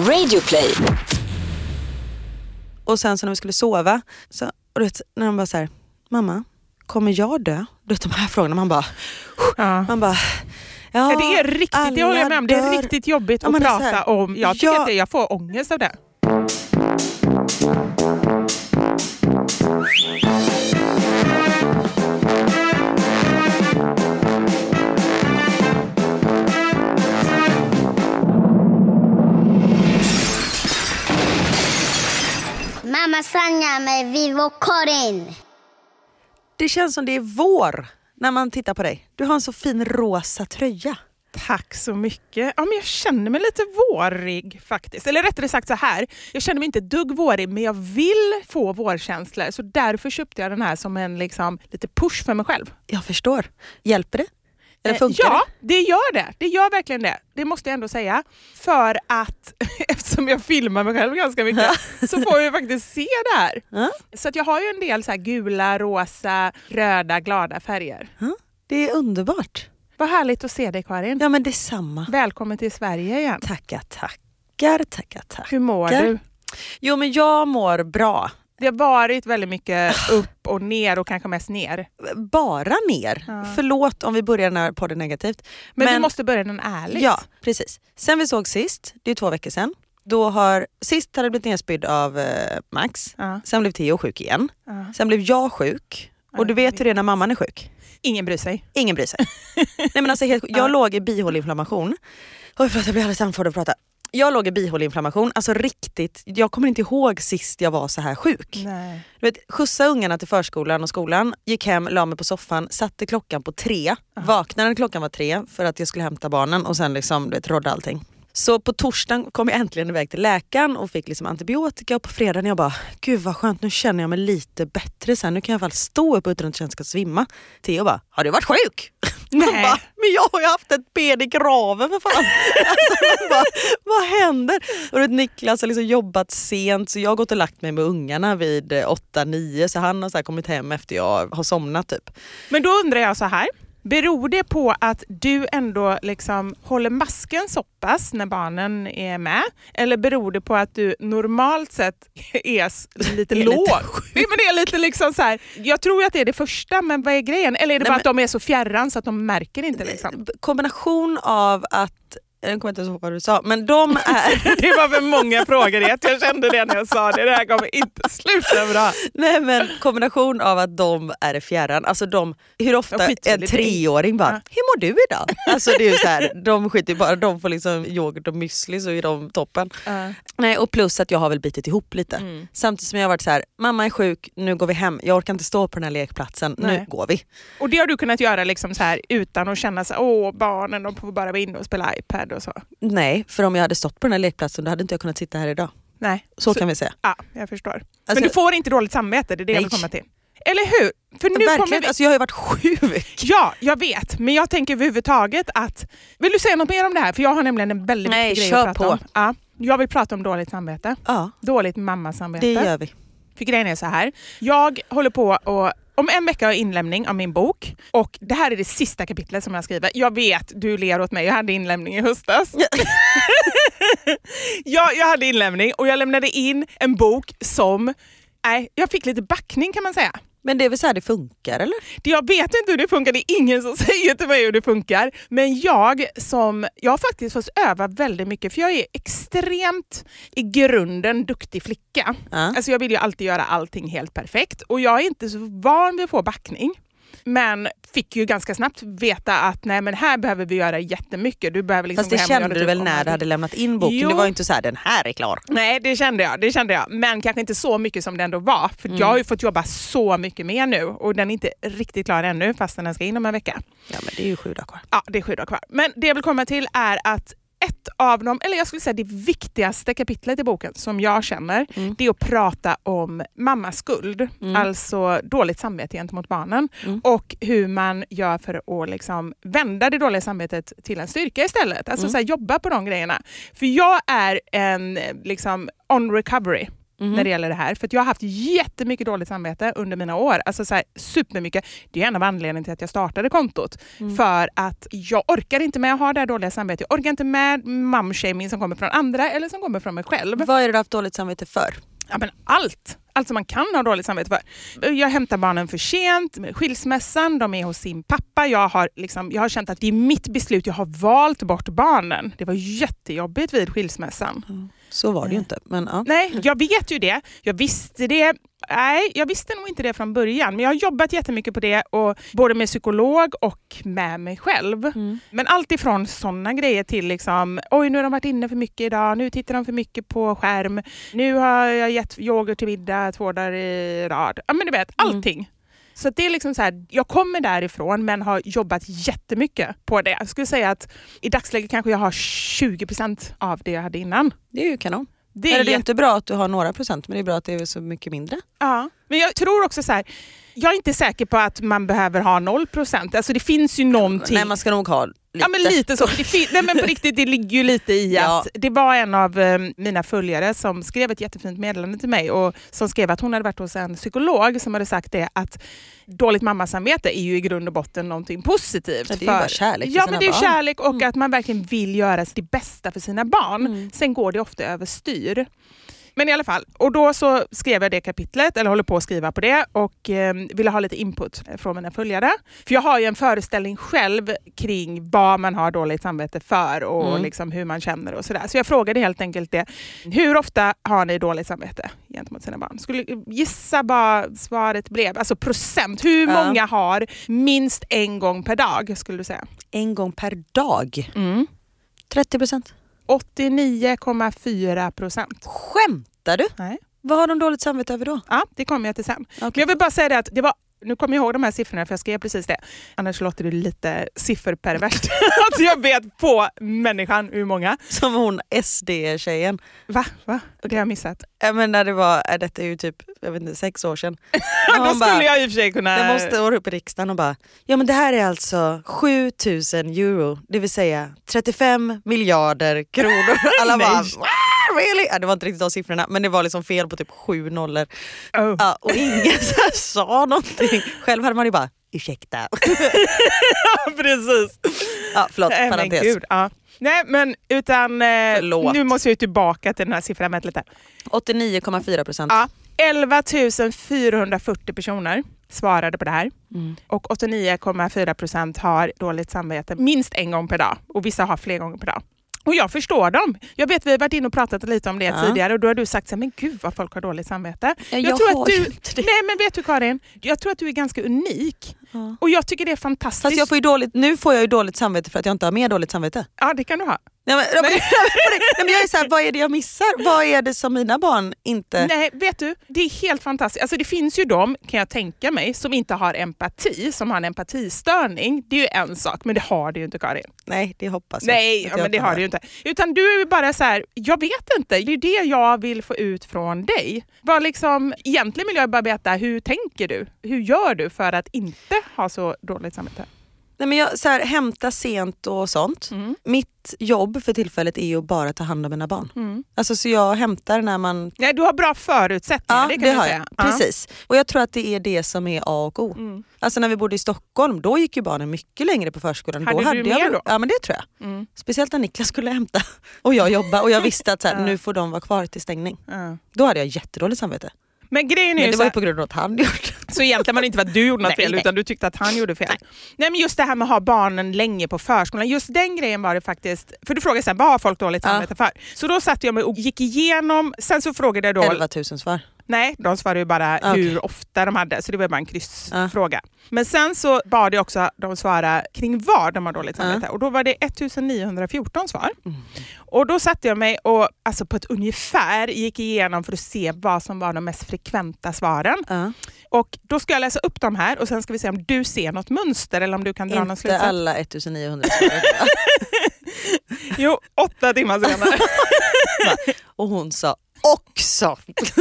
Radioplay. Och sen så när vi skulle sova så, och du vet, när de bara så här: mamma, kommer jag dö? Du vet de här frågorna, man bara ja, det är riktigt, det håller jag med om. Det är riktigt jobbigt att prata om. Jag tycker att jag får ångest av det. Mamma Sanja med Vivo Karin. Det känns som det är vår när man tittar på dig. Du har en så fin rosa tröja. Tack så mycket. Ja, men jag känner mig lite vårig faktiskt. Eller rättare sagt så här. Jag känner mig inte dugg vårig, men jag vill få vårkänslor. Så därför köpte jag den här som en liksom, lite push för mig själv. Jag förstår. Hjälper det? Eller funkar ja, det gör det. Det gör verkligen det. Det måste jag ändå säga. För att, eftersom jag filmar mig själv ganska mycket, så får jag faktiskt se det här. Så att jag har ju en del så här gula, rosa, röda, glada färger. Det är underbart. Vad härligt att se dig, Karin. Ja, men det är samma. Välkommen till Sverige igen. Tackar. Hur mår du? Jo, men jag mår bra. Det har varit väldigt mycket upp och ner och kanske mest ner. Bara ner. Förlåt om vi börjar den här podden negativt. Men vi måste börja den ärligt. Ja, precis. Sen vi såg sist, det är 2 veckor sedan. Sist hade det blivit nedspydd av Max. Sen blev Theo sjuk igen. Sen blev jag sjuk. Och du vet hur det är när mamman är sjuk. Ingen bryr sig. Nej, men alltså, jag låg i bihåleinflammation. Oj, förlåt, jag blir alldeles andfådd att prata. Jag låg i bihåleinflammation, alltså riktigt. Jag kommer inte ihåg sist jag var så här sjuk. Nej. Du vet, skjutsa ungarna till förskolan och skolan, gick hem, la mig på soffan, satte klockan på 3, vaknade när klockan var 3 för att jag skulle hämta barnen och sen liksom, rådde allting. Så på torsdagen kom jag äntligen iväg till läkaren och fick liksom antibiotika, och på fredagen jag bara, gud vad skönt, nu känner jag mig lite bättre sen, nu kan jag i alla fall stå upp utan att jag ska svimma. Theo bara, har du varit sjuk? Nej. Bara, men jag har ju haft ett ben i graven för fan. Alltså, bara, vad händer? Och Niklas har liksom jobbat sent, så jag har gått och lagt mig med ungarna vid 8-9, så han har så här kommit hem efter jag har somnat typ. Men då undrar jag så här. Beror det på att du ändå liksom håller masken så pass när barnen är med? Eller beror det på att du normalt sett är lite låg? Men det är lite liksom så här. Jag tror att det är det första, men vad är grejen? Eller är det bara att de är så fjärran så att de märker inte liksom? Kombination av att, jag kommer inte ihåg vad du sa, men de är... Det var för många frågor i ett. Jag kände det när jag sa det. Det här kommer inte sluta bra. Nej, men kombination av att de är fjärran. Alltså hur ofta en 3-åring bara, hur mår du idag? Alltså det är ju så här, de skiter bara, de får liksom yoghurt och müsli, så är de toppen. Nej, och plus att jag har väl bitit ihop lite. Samtidigt som jag har varit så här, mamma är sjuk, nu går vi hem. Jag orkar inte stå på den här lekplatsen, nu går vi. Och det har du kunnat göra liksom så här utan att känna så här, barnen, de får bara vara inne och spela iPad och så. Nej, för om jag hade stått på den här lekplatsen då hade inte jag kunnat sitta här idag. Nej. Så kan vi säga. Ja, jag förstår. Men du får inte dåligt samvete, det är det jag vill komma till. Eller hur? För nu verkligen, alltså jag har ju varit sjuk. Ja, jag vet. Men jag tänker överhuvudtaget att... Vill du säga något mer om det här? För jag har nämligen en väldigt viktig grej att prata om. Ja, jag vill prata om dåligt samvete. Ja. Dåligt mammasamvete. Det gör vi. För grejen är så här. Jag håller på och... Om en vecka har jag inlämning av min bok. Och det här är det sista kapitlet som jag skriver. Jag vet, du ler åt mig. Jag hade inlämning i höstas. Jag hade inlämning och jag lämnade in en bok som... Nej, jag fick lite backning kan man säga. Men det är väl så här det funkar, eller? Jag vet inte hur det funkar, det är ingen som säger till mig hur det funkar. Men jag har faktiskt fått öva väldigt mycket, för jag är extremt i grunden duktig flicka. Alltså jag vill ju alltid göra allting helt perfekt och jag är inte så van vid att få backning. Men fick ju ganska snabbt veta att nej, men här behöver vi göra jättemycket. Du behöver liksom. Fast det kände du väl när du hade lämnat in boken? Jo. Det var ju inte så här, den här är klar. Nej, det kände jag. Men kanske inte så mycket som det ändå var. För jag har ju fått jobba så mycket mer nu. Och den är inte riktigt klar ännu, fast den ska in om en vecka. Ja, men det är ju 7 dagar kvar. Ja, det är 7 dagar kvar. Men det jag vill komma till är att ett av dem, eller jag skulle säga det viktigaste kapitlet i boken som jag känner, det är att prata om mammas skuld. Alltså dåligt samvete gentemot barnen. Och hur man gör för att liksom vända det dåliga samvetet till en styrka istället. Alltså så här, jobba på de grejerna. För jag är en liksom on recovery. när det gäller det här. För att jag har haft jättemycket dåligt samvete under mina år. Alltså så här, supermycket. Det är en av anledningarna till att jag startade kontot. För att jag orkar inte med att ha det här dåliga samvetet. Jag orkar inte med momshaming som kommer från andra eller som kommer från mig själv. Vad är det du har haft dåligt samvete för? Ja, men allt som man kan ha dåligt samvete för. Jag hämtar barnen för sent, skilsmässan, de är hos sin pappa. Jag har känt att det är mitt beslut, jag har valt bort barnen. Det var jättejobbigt vid skilsmässan. Så var det ju inte. Men, ja. Nej, jag vet ju det. Jag visste det. Nej, jag visste nog inte det från början. Men jag har jobbat jättemycket på det. Och både med psykolog och med mig själv. Men allt ifrån sådana grejer till liksom, oj nu har de varit inne för mycket idag. Nu tittar de för mycket på skärm. Nu har jag gett yoghurt till middag 2 dagar i rad. Ja men du vet, allting. Så det är liksom så här, jag kommer därifrån men har jobbat jättemycket på det. Jag skulle säga att i dagsläget kanske jag har 20% av det jag hade innan. Det är ju kanon. Det är inte bra att du har några procent, men det är bra att det är så mycket mindre. Ja, men jag tror också så här, jag är inte säker på att man behöver ha 0%. Alltså det finns ju någonting. Nej, man ska nog ha lite. Ja, men lite så. Nej, men på riktigt, det ligger ju lite i att det var en av mina följare som skrev ett jättefint meddelande till mig och som skrev att hon hade varit hos en psykolog som hade sagt det att dåligt mammasamvete är ju i grund och botten någonting positivt. Ja, det är ju bara kärlek. Ja, men det är kärlek och att man verkligen vill göra det bästa för sina barn. Sen går det ofta överstyr. Men i alla fall, och då så skrev jag det kapitlet, eller håller på att skriva på det och ville ha lite input från mina följare. För jag har ju en föreställning själv kring vad man har dåligt samvete för och liksom hur man känner och sådär. Så jag frågade helt enkelt det, hur ofta har ni dåligt samvete gentemot sina barn? Skulle gissa vad svaret blev, alltså procent. Hur många har minst en gång per dag skulle du säga? En gång per dag? 30%. 89,4%. Skämtar du? Nej. Vad har de dåligt samvete över då? Ja, det kommer jag till sen. Okay. Men jag vill bara säga det att det var, nu kommer jag ihåg de här siffrorna för jag skrev precis det. Annars låter det lite sifferperverst. Alltså jag vet på människan hur många. Som hon SD-tjejen. Va? Det har jag missat. Men detta är ju typ, jag vet inte, 6 år sedan. Då skulle jag i och för sig kunna... Jag måste åra upp i riksdagen och bara, ja men det här är alltså 7,000 euro, det vill säga 35 miljarder kronor. Alla bara, really? Ja, det var inte riktigt de siffrorna, men det var liksom fel på typ 7 nollor. Ja, och ingen sa någonting. Själv hade man ju bara, ursäkta. Precis. Ja, förlåt, parentes. Men gud, ja. Nej, men utan nu måste jag tillbaka till den här siffran med lite. 89,4%. Ja, 11 440 personer svarade på det här. Och 89,4% har dåligt samvete minst en gång per dag. Och vissa har fler gånger per dag. Och jag förstår dem. Jag vet, vi har varit inne och pratat lite om det tidigare och då har du sagt så här, men gud vad folk har dåligt samvete. Jag tror att du, nej men vet du Karin, jag tror att du är ganska unik. Och jag tycker det är fantastiskt. Fast jag får ju nu får jag ju dåligt samvete för att jag inte har mer dåligt samvete. Ja, det kan du ha. Nej, men jag är så här, vad är det jag missar? Vad är det som mina barn inte... Nej, vet du, det är helt fantastiskt. Alltså det finns ju de, kan jag tänka mig, som inte har empati, som har en empatistörning. Det är ju en sak, men det har du ju inte, Karin. Nej, det hoppas jag. Nej, men det har du ju inte. Utan du är ju bara så här, jag vet inte. Det är det jag vill få ut från dig. Egentligen vill jag bara veta, hur tänker du? Hur gör du för att inte ha så dåligt samvete? Nej, men jag hämtar sent och sånt. Mitt jobb för tillfället är ju bara att ta hand om mina barn. Alltså så jag hämtar när man... Nej, du har bra förutsättningar, det kan det jag har säga. Jag. Precis. Och jag tror att det är det som är A och O. Alltså när vi bodde i Stockholm, då gick ju barnen mycket längre på förskolan. Hade du mer då? Ja, men det tror jag. Speciellt när Niklas skulle hämta och jag jobba. Och jag visste att nu får de vara kvar till stängning. Då hade jag jättedåligt samvete. Men grejen är men det var ju på grund av att han gjorde. Så egentligen var det inte för att du gjorde något fel utan du tyckte att han gjorde fel. Nej, men just det här med att ha barnen länge på förskolan, just den grejen var det faktiskt, för du frågade sen, vad har folk dåligt samvete för? Så då satt jag mig och gick igenom, sen så frågade jag då 11 000 svar. Nej, de svarade ju bara hur ofta de hade, så det var bara en kryssfråga. Men sen så bad jag också de svara kring var de har dåligt samvete. Och då var det 1914 svar. Och då satte jag mig och alltså på ett ungefär gick igenom för att se vad som var de mest frekventa svaren. Och då ska jag läsa upp dem här och sen ska vi se om du ser något mönster eller om du kan dra någon slutsats. Inte alla 1900 svar. Jo, 8 timmar senare. Och hon sa också.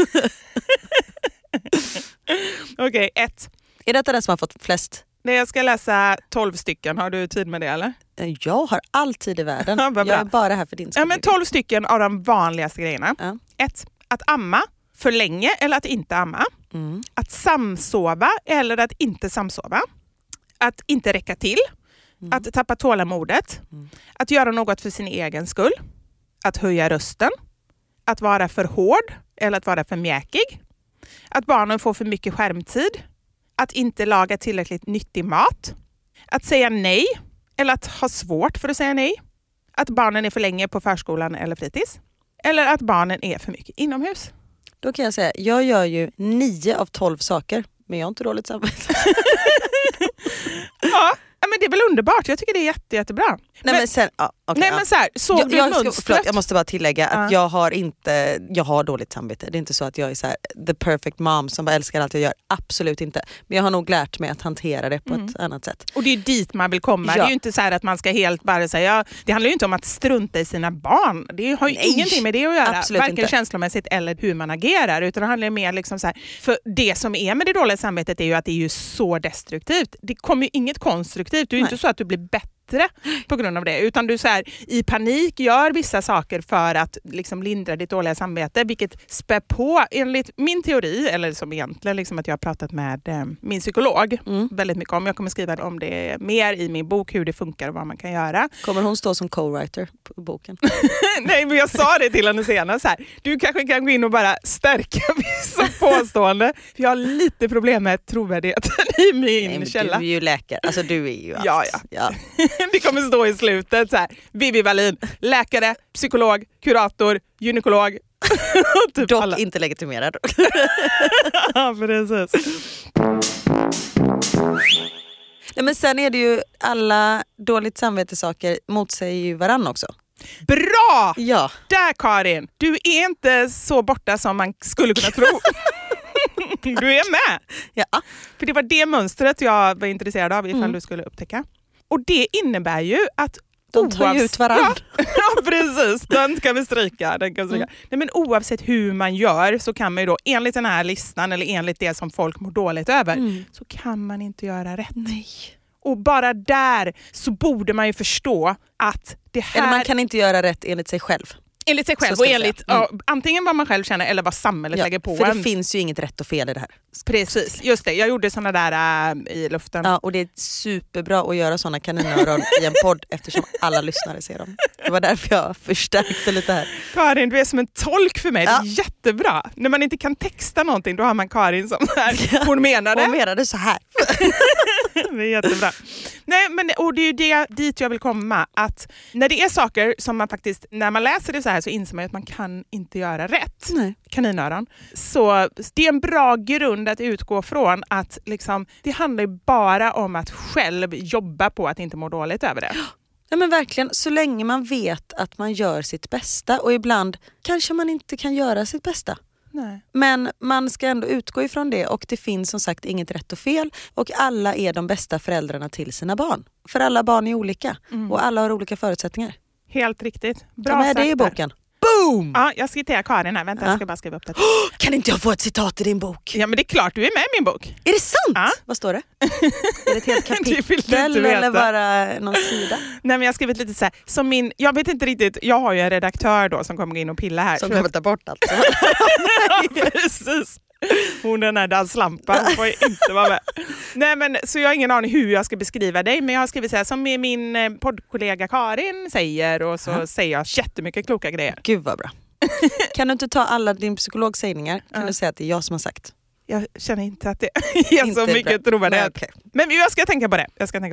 Okej, 1. Är detta den som har fått flest? Nej, jag ska läsa 12 stycken. Har du tid med det eller? Jag har all tid i världen. Jag är bara här för din skull. Ja, men 12 stycken av de vanligaste grejerna. 1. Att amma för länge eller att inte amma. Att samsova eller att inte samsova. Att inte räcka till. Att tappa tålamodet. Att göra något för sin egen skull. Att höja rösten. Att vara för hård eller att vara för mjäkig. Att barnen får för mycket skärmtid. Att inte laga tillräckligt nyttig mat. Att säga nej eller att ha svårt för att säga nej. Att barnen är för länge på förskolan eller fritids. Eller att barnen är för mycket inomhus. Då kan jag säga, jag gör ju 9 av 12 saker, men jag har inte dåligt samvete. Ja, men det är väl underbart. Jag tycker det är jättebra. Men sen, okay, men så här, såg du mönstret? Jag måste bara tillägga att jag har dåligt samvete. Det är inte så att jag är så här, the perfect mom som bara älskar allt jag gör. Absolut inte. Men jag har nog lärt mig att hantera det på ett annat sätt. Och det är dit man vill komma. Det är ju inte så här att man ska helt bara säga, det handlar ju inte om att strunta i sina barn. Det har ju ingenting med det att göra. Absolut varken inte. Känslomässigt eller hur man agerar. Utan det handlar mer liksom så här, för det som är med det dåliga samvetet är ju att det är ju så destruktivt. Det kommer ju inget konstruktivt. Det är ju inte så att du blir bättre på grund av det, utan du så här, i panik gör vissa saker för att liksom lindra ditt dåliga samvete, vilket spär på, enligt min teori, eller som egentligen liksom att jag har pratat med min psykolog väldigt mycket om. Jag kommer skriva om det mer i min bok, hur det funkar och vad man kan göra. Kommer hon stå som co-writer på boken? Nej, men jag sa det till henne senare så här, du kanske kan gå in och bara stärka vissa påstående. För jag har lite problem med trovärdigheten i min källa. Du är ju läkare, alltså du är ju allt. Ja. Det kommer stå i slutet så här, Vivi Wallin, läkare, psykolog, kurator, gynekolog. Typ dock alla. Inte legitimerad. Ja, precis. Nej, men sen är det ju alla dåligt samvetesaker motsäger ju varann också. Bra! Ja. Där Karin, du är inte så borta som man skulle kunna tro. Du är med. Ja. För det var det mönstret jag var intresserad av ifall du skulle upptäcka. Och det innebär ju att de tar ju ut varandra. Ja, precis. Den kan vi stryka. Nej, men oavsett hur man gör så kan man ju då, enligt den här listan eller enligt det som folk mår dåligt över, så kan man inte göra rätt. Nej. Och bara där så borde man ju förstå att det här... Eller man kan inte göra rätt enligt sig själv. Enligt sig själv och enligt antingen vad man själv känner eller vad samhället lägger på. För det finns ju inget rätt och fel i det här. Precis, just det. Jag gjorde såna där i luften. Ja, och det är superbra att göra såna kaninöron i en podd eftersom alla lyssnare ser dem. Det var därför jag förstärkte lite här. Karin, du är som en tolk för mig. Det är jättebra. När man inte kan texta någonting, då har man Karin som här. Hon menade så här. Det är jättebra. Nej, men och det är ju dit jag vill komma. Att när det är saker som man faktiskt, när man läser det så här så inser man att man kan inte göra rätt. Nej. Kaninöron. Så det är en bra grund att utgå från att liksom, det handlar ju bara om att själv jobba på att inte må dåligt över det. Nej, men verkligen, så länge man vet att man gör sitt bästa och ibland kanske man inte kan göra sitt bästa. Nej. Men man ska ändå utgå ifrån det och det finns som sagt inget rätt och fel och alla är de bästa föräldrarna till sina barn. För alla barn är olika och alla har olika förutsättningar. Helt riktigt. Bra Ta med sagt det i boken. Boom! Ja, jag ska till Karin här. Vänta, jag ska bara skriva upp det. Kan inte jag få ett citat i din bok? Ja, men det är klart, du är med i min bok. Är det sant? Ja. Vad står det? Är det ett helt kapitel eller bara någon sida? Nej, men jag har skrivit lite så här, som min, jag vet inte riktigt, jag har ju en redaktör då som kommer gå in och pilla här. Som kommer ta bort allt. Ja, precis. Hon den här danslampan får inte vara med. Nej, men så jag har ingen aning hur jag ska beskriva dig, men jag har skrivit så här som min poddkollega Karin säger och så säger jag jättemycket kloka grejer. Gud vad bra. Kan du inte ta alla din psykologsägningar? Kan du säga att det är jag som har sagt? Jag känner inte att det är så mycket trovärdighet. Okay. Men jag ska tänka på det.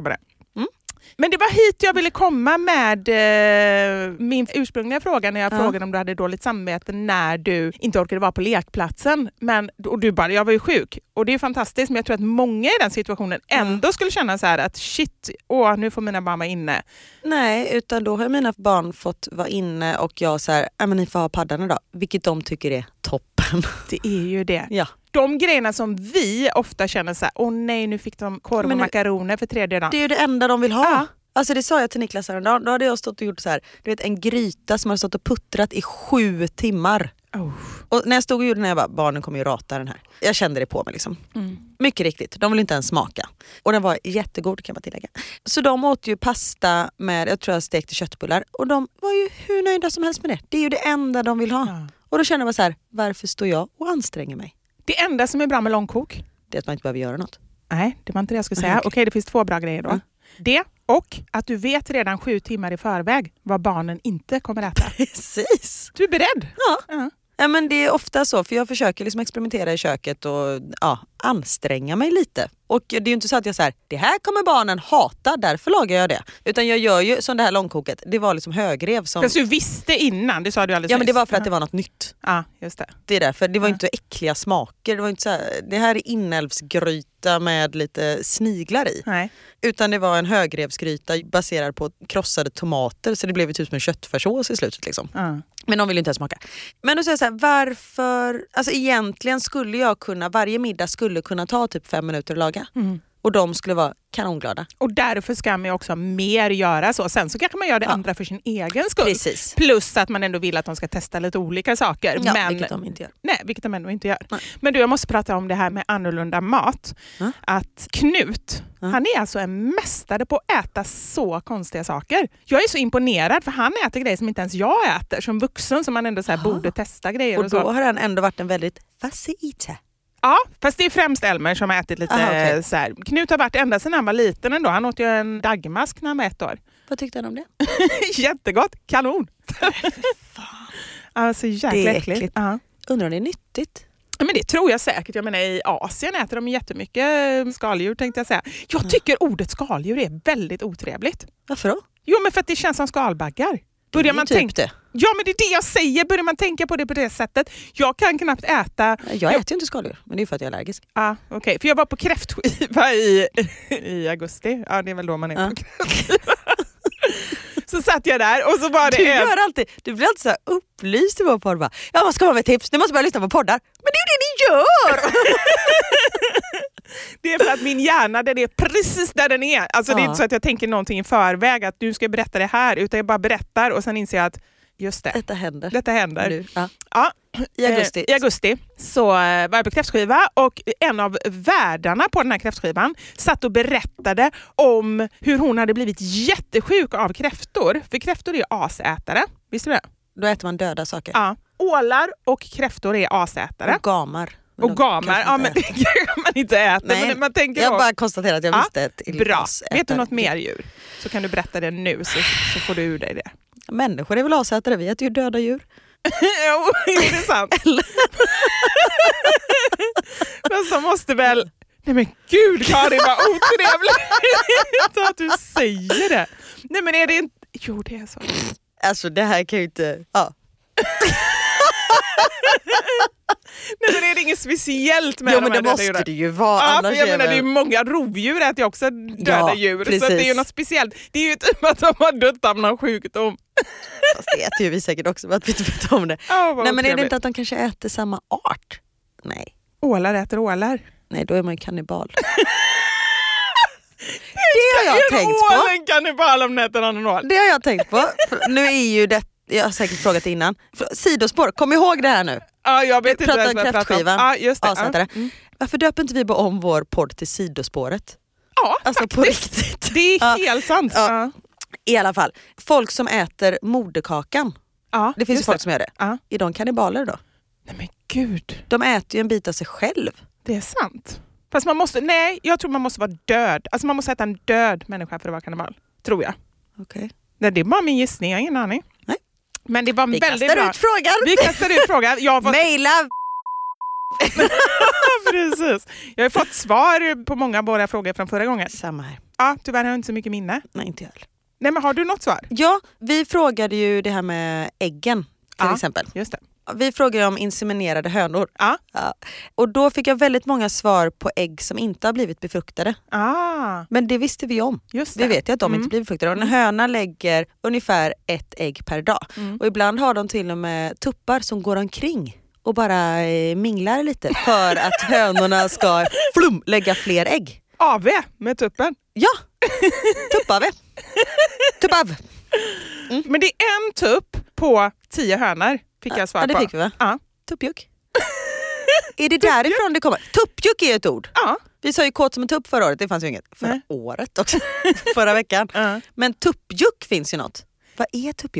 Men det var hit jag ville komma med min ursprungliga fråga när jag frågade om du hade dåligt samvete när du inte orkade vara på lekplatsen. Och du bara, jag var ju sjuk. Och det är fantastiskt, men jag tror att många i den situationen ändå skulle känna så här att shit, nu får mina barn vara inne. Nej, utan då har mina barn fått vara inne och jag så här, men ni får ha paddan idag. Vilket de tycker är toppen. Det är ju det. Ja. De grejerna som vi ofta känner så här, nej, nu fick de korv och makaroner för 3:e dagen. Det är ju det enda de vill ha. Ja. Alltså det sa jag till Niklas häromdagen. Då hade jag stått och gjort så här, du vet, en gryta som har stått och puttrat i 7 timmar. Och när jag stod och gjorde den här, jag bara, barnen kommer ju rata den här. Jag kände det på mig liksom. Mycket riktigt, de vill inte ens smaka. Och den var jättegod, kan man tillägga. Så de åt ju pasta med, jag tror jag stekte köttbullar. Och de var ju hur nöjda som helst med det. Det är ju det enda de vill ha. Och då känner jag bara så här, varför står jag och anstränger mig? Det enda som är bra med långkok, Det är att man inte behöver göra något. nej, det var inte det jag skulle säga. Okej, det finns 2 bra grejer då. Ja. Det och att du vet redan 7 timmar i förväg vad barnen inte kommer äta. Precis. Du är beredd. Ja. Ja, men det är ofta så, för jag försöker liksom experimentera i köket och anstränga mig lite. Och det är ju inte så att jag säger, det här kommer barnen hata, därför lagar jag det. Utan jag gör ju som det här långkoket, det var liksom högrev som... Fast du visste innan, det sa du alldeles Ja, men det nyss. var för att det var något nytt. Ja, just det. Det är därför, det var inte äckliga smaker. Det var inte så här, det här är inälvsgryta med lite sniglar i. Nej. Utan det var en högrevsgryta baserad på krossade tomater, så det blev ju typ som en köttfärssås i slutet liksom. Ja. Men de vill ju inte ens smaka. Men då säger jag så här, varför... Alltså egentligen skulle jag kunna, varje middag skulle kunna ta typ 5 minuter att laga. Mm. Och de skulle vara kanonglada. Och därför ska man ju också mer göra så. Sen så kanske man gör det andra för sin egen skull. Precis. Plus att man ändå vill att de ska testa lite olika saker. Ja, men, vilket de inte gör. Nej, vilket de ändå inte gör. Nej. Men du, jag måste prata om det här med annorlunda mat. Att Knut, han är alltså en mästare på att äta så konstiga saker. Jag är så imponerad för han äter grejer som inte ens jag äter. Som vuxen som man ändå så här borde testa grejer. Och Och då så. har han ändå varit en väldigt facilita. Ja, fast det är främst Elmer som har ätit lite okej. så här. Knut har varit ända sedan han var liten ändå. Han åt ju en dagmask när han var 1 år. Vad tyckte han om det? Jättegott, kanon! Alltså jäkla Det är äckligt. äckligt. Ja. Undrar om det är nyttigt? Men det tror jag säkert. Jag menar i Asien äter de jättemycket skaldjur tänkte jag säga. Jag tycker ordet skaldjur är väldigt otrevligt. Varför då? Jo, men för att det känns som skalbaggar. Börjar man typ tänka... det. Ja, men det är det jag säger. Börjar man tänka på det på det sättet. Jag kan knappt äta... Jag äter ju inte skaldjur, men det är för att jag är allergisk. Ja, okej. För jag var på kräftskiva i augusti. Ja, det är väl då man är på kräftskiva. Så satt jag där och så var det Du blir alltid så här upplyst i vår podd. Bara, ja, vad ska man med tips? Nu måste börja lyssna på poddar. Men det är ju det ni gör! Det är för att min hjärna, den är precis där den är. Alltså det är inte så att jag tänker någonting i förväg att du ska berätta det här, utan jag bara berättar och sen inser jag att just det. Detta händer. Detta händer. Nu. Ja. Ja. I augusti så var jag på kräftskiva och en av värdarna på den här kräftskivan satt och berättade om hur hon hade blivit jättesjuk av kräftor. För kräftor är asätare. Visste du det? Då äter man döda saker. Ja. Ålar och kräftor är asätare. Och gamar. Och gamar, ja men det kan man inte äta. Nej, men man tänker jag då, bara konstaterar att jag visste ett bra. Vet du något mer djur? Så kan du berätta det nu så får du ur dig det. Människor är väl asätare, vi äter ju döda djur. Jo, är det sant? Men så måste väl... Nej men gud Karin, vad otrevligt att du säger det. Nej men är det inte... Jo det är så. Alltså det här kan ju inte... Ja. Nej men är det inget speciellt med Jo de men här det måste djuren? det ju vara. Ja, Annars för jag menar väl... det är ju många rovdjur äter ju också döda djur. precis. Så det är ju något speciellt. Det är ju typ att de har dött av någon sjukdom. Fast det äter ju vi säkert också, men att vi inte vet om det. Oh, Nej men är det inte att de kanske äter samma art? Nej. Ålar äter ålar. Nej, då är man ju kannibal. Det har jag tänkt på. En kannibal om nätter annan ål. Det har jag tänkt på. Nu är ju det, jag har säkert frågat innan. Sidospår, kom ihåg det här nu. Ja, jag vet inte vad jag pratar ska prata om. kräftskivan. Ja, just det. Asätare. Varför döper inte vi bara om vår podd till Sidospåret? Ja, Alltså faktiskt. på riktigt. Det är helt sant. Ja. I alla fall, folk som äter moderkakan. Ja, Det finns ju just folk som gör det. Ja. Är de kannibaler då? Nej men gud, De äter ju en bit av sig själv. det är sant. Fast man måste, nej, jag tror man måste vara död. Alltså man måste äta en död människa för att vara kannibal. Tror jag. Okej. Nej, det är bara min gissning, jag har ingen aning. Nej. Men det var Vi väldigt kastar bra. ut frågan. Vi kastar ut frågan. Jag har fått... Maila. Precis. Jag har fått svar på många av våra frågor från förra gången. Samma här. Ja, tyvärr har jag inte så mycket minne. Nej, inte jag heller. Nej, men har du något svar? Ja, vi frågade ju det här med äggen till exempel. Just det. Vi frågade om inseminerade hönor. Ja. Ja. Och då fick jag väldigt många svar på ägg som inte har blivit befruktade. Men det visste vi om. Just det. Vi vet ju att de inte blir befruktade. Och en höna lägger ungefär 1 ägg per dag. Och ibland har de till och med tuppar som går omkring och bara minglar lite för att hönorna ska lägga fler ägg. AV med tuppen. Ja, tuppav. Tuppav. Men det är en tupp på 10 hönor fick jag svar Ja, det på. fick vi va? Ja. Tuppjuck. Är det därifrån det kommer? Tuppjuck är ett ord. Ja. Vi sa ju kåt som en tupp förra året, det fanns ju inget. Förra året också, förra veckan. Ja. Men tuppjuck finns ju något. Vad är tuppjuck?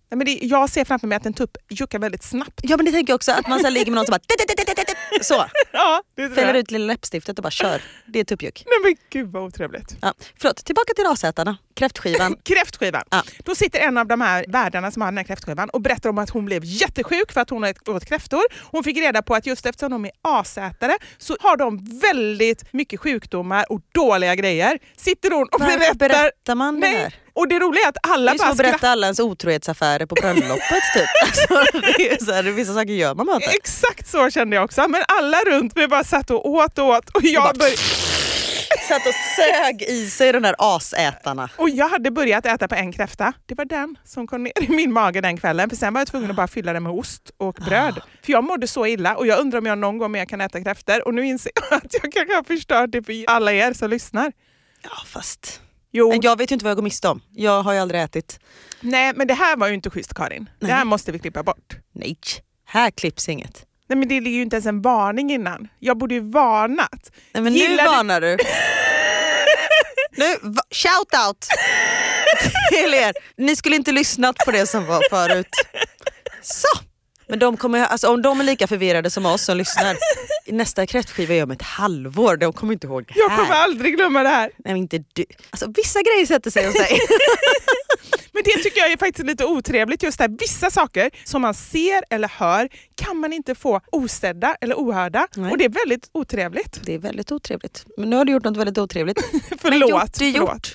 Nej, men jag ser framför mig att en tupp juckar väldigt snabbt. Ja, men det tänker jag också, att man så ligger med någon som bara så. Ja, det fäller ut lilla läppstiftet och bara kör. Det är tuppjuck. Nej men gud vad otrevligt. Ja, förlåt, tillbaka till asätarna. Kräftskivan. Kräftskivan. Ja. Då sitter en av de här värdarna som har den här kräftskivan och berättar om att hon blev jättesjuk för att hon åt kräftor. Hon fick reda på att just eftersom de är asätare så har de väldigt mycket sjukdomar och dåliga grejer. Sitter hon och berättar man det här? Och det roliga är att alla bara berättar alla ens otrohetsaffärer på bröllopet typ. Alltså, det är så här, vissa saker gör man inte. Exakt så kände jag också. Men alla runt mig bara satt och åt och jag satt och sög i sig de där asätarna. Och jag hade börjat äta på en kräfta. Det var den som kom ner i min mage den kvällen. För sen var jag tvungen att bara fylla den med ost och bröd. För jag mådde så illa och jag undrar om jag någon gång mer kan äta kräftor. Och nu inser jag att jag kanske har förstört det för alla er som lyssnar. Ja, fast... Jo. Jag vet ju inte vad jag går miste om. Jag har ju aldrig ätit. Nej, men det här var ju inte schysst, Karin. Nej. Det här måste vi klippa bort. Nej, här klipps inget. Nej, men det ligger ju inte ens en varning innan. Jag borde ju varnat. Nej, men nu varnar du. Nu, shout out till er. Ni skulle inte lyssnat på det som var förut. Så. Men de kommer, alltså, om de är lika förvirrade som oss som lyssnar, nästa kräftskiva är om ett halvår. De kommer inte ihåg det här. Jag kommer aldrig glömma det här. Nej, inte du. Alltså, vissa grejer sätter sig hos dig. Men det tycker jag är faktiskt lite otrevligt. Just där, vissa saker som man ser eller hör kan man inte få osedda eller ohörda. Nej. Och det är väldigt otrevligt. Det är väldigt otrevligt. Men nu har du gjort något väldigt otrevligt. Förlåt. Det är gjort.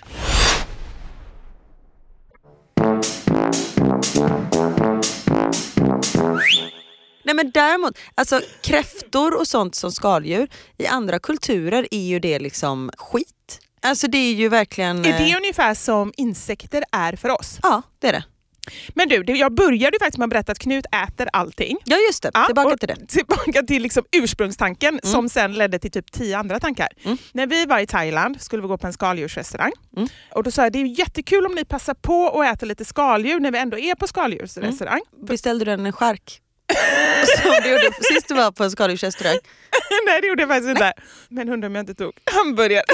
Nej, men däremot, alltså kräftor och sånt som skaldjur i andra kulturer är ju det liksom skit. Alltså det är ju verkligen... Är det ungefär som insekter är för oss? Ja, det är det. Men du, jag började faktiskt med att berätta att Knut äter allting. Ja, just det. Tillbaka till det. Tillbaka till liksom ursprungstanken som sen ledde till typ 10 andra tankar. När vi var i Thailand skulle vi gå på en skaldjursrestaurang. Och då sa jag, det är jättekul om ni passar på och äter lite skaldjur när vi ändå är på skaldjursrestaurang. Beställde du en skärk? Som du gjorde sist du var på en skaldjursrestaurang? Nej, det gjorde jag faktiskt inte. Men undrar om jag inte tog hamburgare.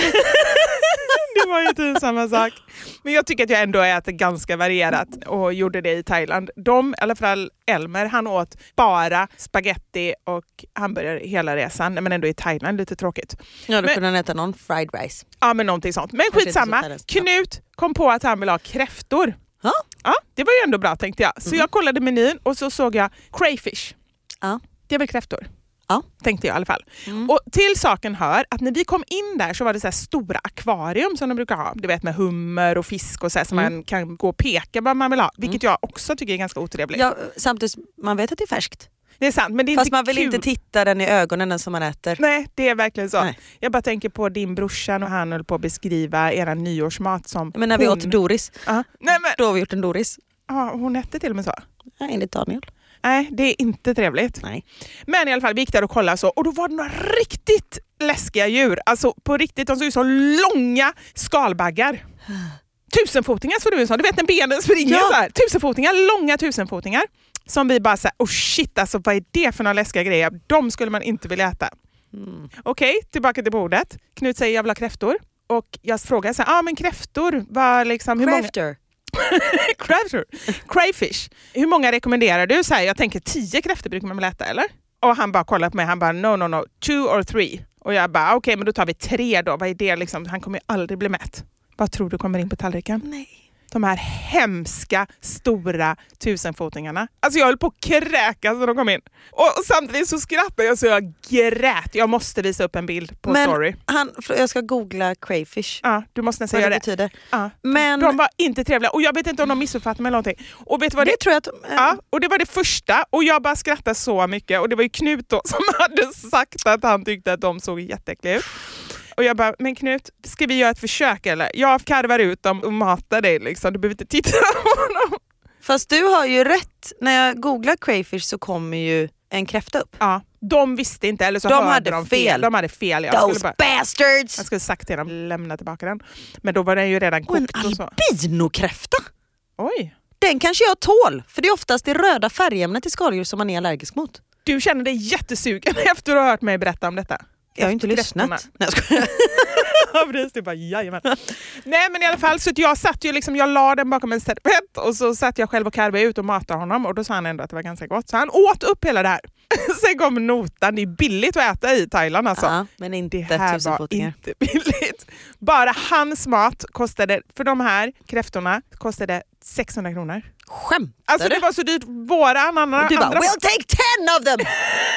Det var ju inte samma sak. Men jag tycker att jag ändå äter ganska varierat och gjorde det i Thailand. I alla fall Elmer, han åt bara spaghetti och hamburgare hela resan. Men ändå i Thailand, lite tråkigt. Ja, du kunde äta någon fried rice. Ja, men någonting sånt. Men skitsamma. Knut kom på att han ville ha kräftor. Ja. Ja, det var ju ändå bra tänkte jag. Så jag kollade menyn och så såg jag crayfish. Ja. Det är väl kräftor? Ja. Tänkte jag i alla fall. Och till saken hör att när vi kom in där så var det så här stora akvarium som de brukar ha. Du vet med hummer och fisk och så här, som man kan gå och peka vad man vill ha. Vilket jag också tycker är ganska otrevligt. Ja, samtidigt, man vet att det är färskt. Det är sant, men det är fast inte man vill kul. inte titta den i ögonen som man äter. Nej, det är verkligen så. Nej. Jag bara tänker på din brorsan och han höll på att beskriva era nyårsmat som... Men när vi åt Doris, Nej, men... då har vi gjort en Doris. Ja, hon hette till och med så. Nej, enligt Daniel. Nej, det är inte trevligt. Nej. Men i alla fall, vi gick där och kollade så. Och då var det några riktigt läskiga djur. Alltså på riktigt, de såg ut som långa skalbaggar. Tusenfotingar så du sa. Du vet när benen springer så här. Tusenfotingar, långa tusenfotingar. Som vi bara säger, oh shit, alltså vad är det för några läskiga grejer? De skulle man inte vilja äta. Okej, tillbaka till bordet. Knut säger jag vill ha kräftor. Och jag frågar så här, men kräftor, vad liksom... Kräftor. Crayfish. Hur många rekommenderar du? Så här, jag tänker 10 kräftor brukar man väl äta, eller? Och han bara kollar på mig, han bara no, 2 or 3. Och jag bara okej, men då tar vi 3 då. Vad är det liksom? Han kommer ju aldrig bli mätt. Vad tror du kommer in på tallriken? Nej. De här hemska, stora tusenfotingarna. Alltså jag höll på att kräkas när de kom in. Och samtidigt så skrattade jag så jag grät. Jag måste visa upp en bild på story. Jag ska googla crayfish. Ja, du måste nästan göra det. Betyder. Ja. Men de var inte trevliga. Och jag vet inte om de missuppfattade mig eller någonting. Och vet vad det tror jag att ja, och det var det första. Och jag bara skrattade så mycket. Och det var ju Knut då som hade sagt att han tyckte att de såg jätteäckliga ut. Och jag bara, men Knut, ska vi göra ett försök eller? Jag karvar ut dem och matar dig liksom. Du behöver inte titta på dem. Fast du har ju rätt. När jag googlar crayfish så kommer ju en kräfta upp. Ja, de visste inte. Eller så de hade de fel. De hade fel. Those bastards! Jag skulle sagt till dem, lämna tillbaka den. Men då var den ju redan kokt. Och en albinokräfta? Oj. Den kanske jag tål. För det är oftast det röda färgämnet i skaldjur som man är allergisk mot. Du känner dig jättesugen efter att ha hört mig berätta om detta. Jag har ju inte lyssnat. Nej, jag skojar. Precis, det bara, jajamän. Nej, men i alla fall, så att jag satt ju liksom, jag la den bakom en servett och så satt jag själv och karvade ut och matade honom och då sa han ändå att det var ganska gott. Så han åt upp hela det här. Sen kom notan, det är billigt att äta i Thailand alltså. Ja, men inte det här var inte billigt. Bara hans mat kostade, för de här kräftorna kostade 600 kronor. Skämtar alltså det var så dyrt, våran andra... Och du bara, we'll take 10 of them!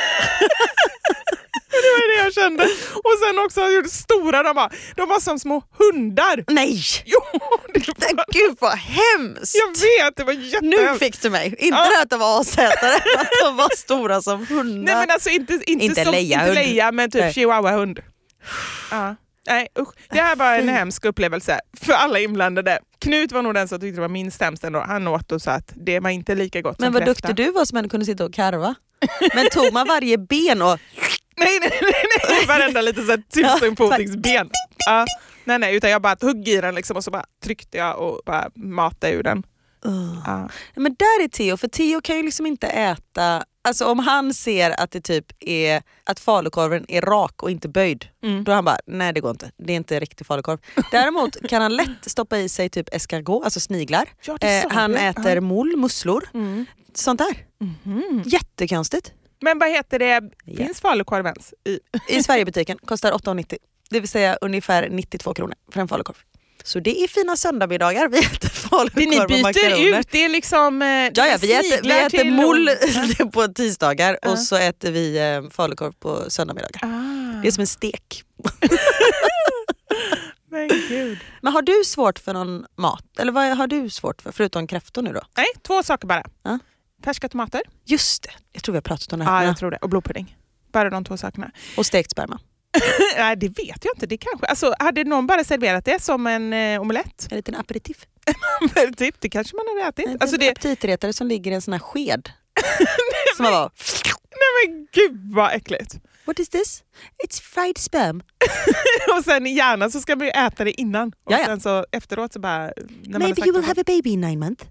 Det var det jag kände. Och sen också stora, de var som små hundar. Nej! Jo, det var... Gud vad hemskt! Jag vet, det var jättehemskt. Nu fick du mig. Inte det att de var asätare, att de var stora som hundar. Nej men alltså inte leja men typ chihuahua-hund. Ja. Nej, usch. Det här var en hemsk upplevelse för alla inblandade. Knut var nog den som tyckte det var minst hemskt ändå. Han åt och sa att det var inte lika gott som kräfta. Men vad duktig du var som ändå kunde sitta och karva. Men tog man varje ben och... Nej. Varenda lite så här 1000-fotingsben. Nej, utan jag bara tog i den liksom och så bara tryckte jag och bara matade ur den. Men där är Theo, för Theo kan ju liksom inte äta, alltså om han ser att det typ är att falukorven är rak och inte böjd, då han bara, nej det går inte, det är inte riktig falukorv. Däremot kan han lätt stoppa i sig typ escargot, alltså sniglar. Ja, han äter musslor, sånt där. Jättekonstigt. Men vad heter det, finns falukorv ens? I Sverigebutiken, kostar 8,90. Det vill säga ungefär 92 kronor för en falukorv. Så det är fina söndagsmiddagar. Vi äter falukorv och makaroner. Ni byter ut, det är liksom vi äter mull på tisdagar och så äter vi falukorv på söndagsmiddagar. Det är som en stek. Men gud. Men har du svårt för någon mat? Eller vad har du svårt för, förutom kräftor nu då? Nej, 2 saker bara. Färska tomater. Just det, jag tror vi har pratat om det här. Ja, jag tror det. Och blodpudding. Bara de 2 sakerna. Och stekt sperma. Nej, det vet jag inte. Det kanske. Alltså, hade någon bara serverat det som en omelett? En liten aperitif. Aperitif, det kanske man hade ätit. Nej, alltså, det är aptitretare som ligger i en sån här sked. Som man bara... Nej men gud vad äckligt. What is this? It's fried sperm. Och sen gärna så ska man ju äta det innan. Och sen så efteråt så bara... Maybe you will have a baby in 9 months.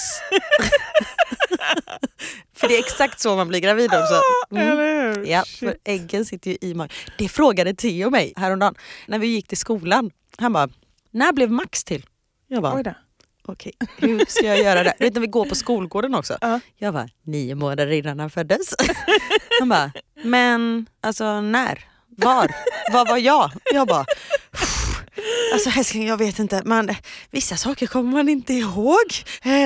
För det är exakt så man blir gravid också. Ja, för äggen sitter ju i magen. Det frågade Theo mig häromdagen när vi gick till skolan. Han bara, när blev Max till? Jag bara, okej, hur ska jag göra det? Vet när vi går på skolgården också. Jag bara, 9 månader innan han föddes. Han bara, men alltså när? Var var jag? Jag bara, alltså älskling, jag vet inte, vissa saker kommer man inte ihåg.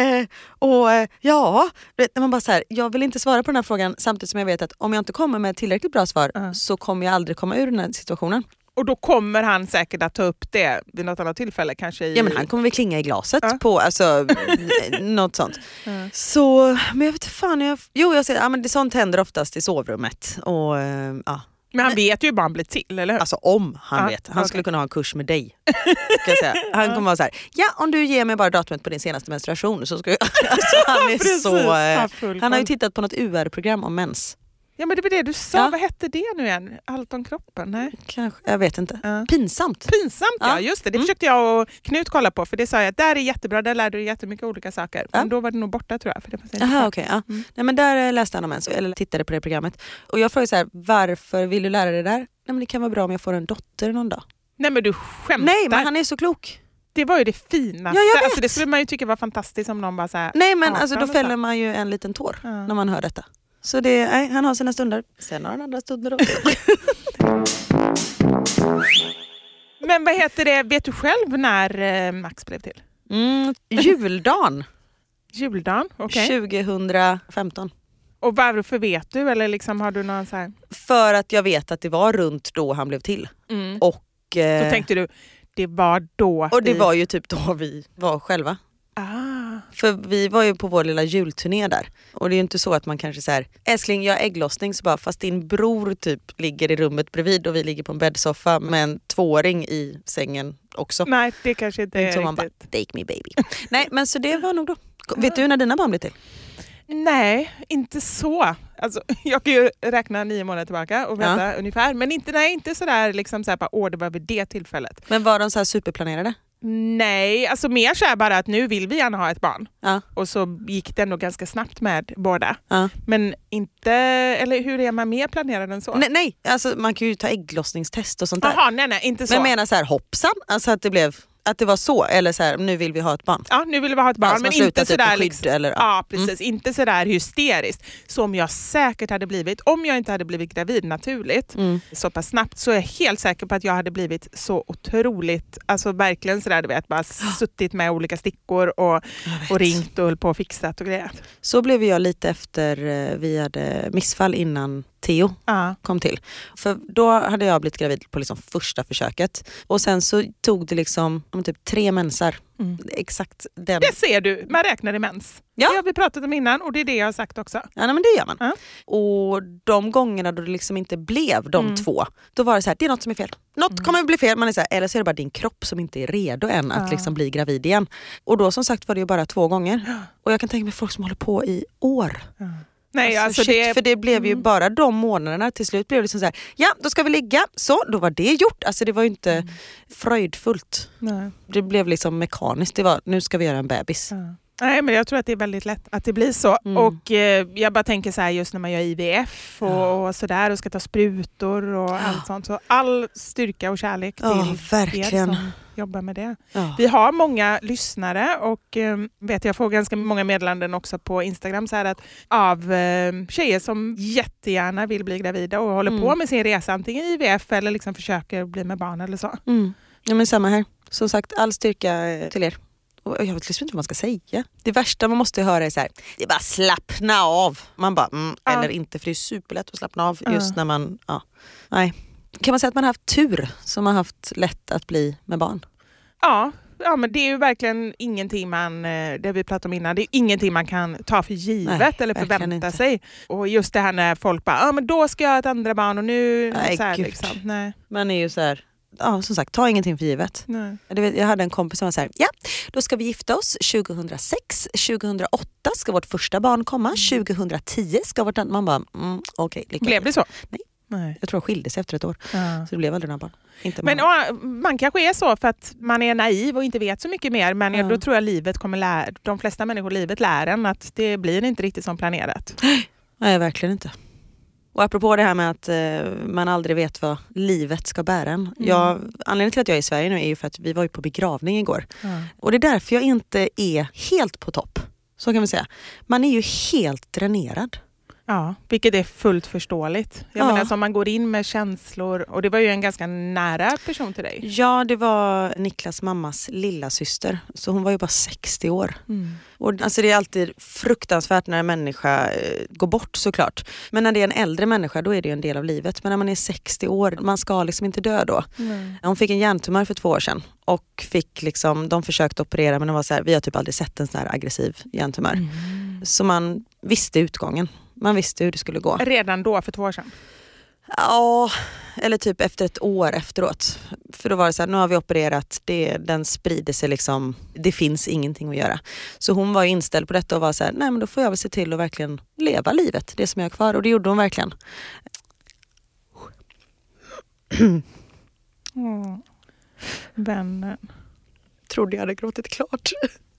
Man bara så här, jag vill inte svara på den här frågan samtidigt som jag vet att om jag inte kommer med tillräckligt bra svar så kommer jag aldrig komma ur den här situationen. Och då kommer han säkert att ta upp det vid något annat tillfälle kanske Ja, men han kommer väl klinga i glaset på alltså något sånt. Så men jag vet inte fan jag säger men det sånt händer oftast i sovrummet och Men han vet ju bara han blir till, eller hur? Alltså om han vet. Han skulle kunna ha en kurs med dig. Ska jag säga. Han kommer vara så här, om du ger mig bara datumet på din senaste menstruation så ska jag... Alltså, han är han har ju tittat på något UR-program om mens. Ja men det var det du sa, vad hette det nu igen? Allt om kroppen? Nej. Kanske, jag vet inte. Pinsamt. Ja just det, försökte jag och Knut kolla på för det sa jag att där är jättebra, där lärde du jättemycket olika saker. Men då var det nog borta tror jag. För det Nej men där läste han om ens, eller tittade på det programmet. Och jag frågade så här, varför vill du lära dig det där? Nej men det kan vara bra om jag får en dotter någon dag. Nej men du skämtar. Nej men han är så klok. Det var ju det finaste. Ja, alltså, det skulle man ju tycka var fantastiskt om någon bara så här. Nej men alltså då fäller man ju en liten tår när man hör detta. Så han har sina stunder. Sen har han andra stunder också. Men vad heter det? Vet du själv när Max blev till? Juldagen. Juldagen, okej. 2015. Och varför vet du? Eller liksom har du någon så här... För att jag vet att det var runt då han blev till. Och då tänkte du, det var då... Och det var ju typ då vi var själva. För vi var ju på vår lilla julturné där. Och det är ju inte så att man kanske så här, älskling jag har ägglossning så bara, fast din bror typ ligger i rummet bredvid och vi ligger på en bäddsoffa med en 2-åring i sängen också. Nej, det kanske inte är så man bara, take me baby. Nej, men så det var nog då. Vet du när dina barn blir till? Nej, inte så. Alltså, jag kan ju räkna 9 månader tillbaka och veta ungefär. Men inte sådär liksom såhär, det var vid det tillfället. Men var de så här superplanerade? Nej, alltså mer så här bara att nu vill vi gärna ha ett barn. Ja. Och så gick det ändå ganska snabbt med båda. Ja. Men inte, eller hur är man mer planerad än så? Nej, alltså man kan ju ta ägglossningstest och sånt där. Jaha, nej, inte så. Men jag menar så här, hoppsan, alltså att det var så, eller så här, nu vill vi ha ett barn. Ja, nu vill vi ha ett barn, alltså, men inte typ sådär skydd, liksom, eller, ja, precis, inte sådär hysteriskt som jag säkert hade blivit om jag inte hade blivit gravid naturligt så pass snabbt, så är jag helt säker på att jag hade blivit så otroligt, alltså verkligen sådär, du vet, bara suttit med olika stickor och ringt och höll på och fixat och grejat. Så blev jag lite efter vi hade missfall innan Theo kom till. För då hade jag blivit gravid på liksom första försöket. Och sen så tog det liksom typ 3 mensar. Exakt den. Det ser du, man räknar i mens. Ja. Det har vi pratat om innan och det är det jag har sagt också. Ja, men det gör man. Och de gångerna då det liksom inte blev de 2, då var det så här, det är något som är fel. Något kommer att bli fel, man är så här, eller så är det bara din kropp som inte är redo än att liksom bli gravid igen. Och då som sagt var det ju bara 2 gånger. Och jag kan tänka mig folk som håller på i år. Nej, alltså shit, för det blev ju bara de månaderna. Till slut blev det liksom så här, ja då ska vi ligga, så då var det gjort. Alltså det var ju inte fröjdfullt. Nej. Det blev liksom mekaniskt, det var nu ska vi göra en bebis. Nej, men jag tror att det är väldigt lätt att det blir så. Och jag bara tänker så här, just när man gör IVF och sådär och ska ta sprutor och allt sånt. Så all styrka och kärlek till verkligen. er som jobbar med det. Vi har många lyssnare och jag får ganska många meddelanden också på Instagram så här att av tjejer som jättegärna vill bli gravida och håller på med sin resa, antingen IVF eller liksom försöker bli med barn eller så. Ja, men samma här. Som sagt, all styrka till er. Och jag vet liksom inte vad man ska säga. Det värsta man måste höra är så här, det är bara slappna av. Man bara, eller inte, för det är superlätt att slappna av just när man, nej. Kan man säga att man har haft tur som har haft lätt att bli med barn? Ja, men det är ju verkligen ingenting man, det vi pratade om innan, det är ingenting man kan ta för givet eller förvänta sig. Och just det här när folk bara, men då ska jag ha ett andra barn och nu, nej, så här, gud. liksom. Nej. Man är ju så här, som sagt, ta ingenting för givet. Nej. Jag hade en kompis som var så här, då ska vi gifta oss 2006, 2008 ska vårt första barn komma, 2010 ska vårt andra, man bara, okej. Blev det så? Nej. Jag tror de skilde sig efter ett år. Så det blev aldrig några barn. Inte men man kanske är så för att man är naiv och inte vet så mycket mer, men då tror jag livet kommer de flesta människor livet lär en att det blir inte riktigt som planerat. Nej, verkligen inte. Och apropå det här med att man aldrig vet vad livet ska bära en. Anledningen till att jag är i Sverige nu är ju för att vi var ju på begravning igår. Och det är därför jag inte är helt på topp. Så kan vi säga. Man är ju helt dränerad. Ja, vilket är fullt förståeligt. Jag menar, som man går in med känslor, och det var ju en ganska nära person till dig. Ja, det var Niklas mammas lilla syster. Så hon var ju bara 60 år. Och alltså det är alltid fruktansvärt när en människa går bort, såklart. Men när det är en äldre människa, då är det ju en del av livet. Men när man är 60 år, man ska liksom inte dö då. Hon fick en hjärntumör för 2 år sedan. Och fick liksom, de försökte operera, men de var så här, vi har typ aldrig sett en sån här aggressiv hjärntumör. Så man visste utgången. Man visste hur det skulle gå. Redan då, för 2 år sedan? Ja, eller typ efter ett år efteråt. För då var det så här, nu har vi opererat, den sprider sig liksom, det finns ingenting att göra. Så hon var inställd på detta och var så här, nej men då får jag väl se till att verkligen leva livet, det som jag är kvar. Och det gjorde hon verkligen. Vännen. Trodde jag hade gråtit klart.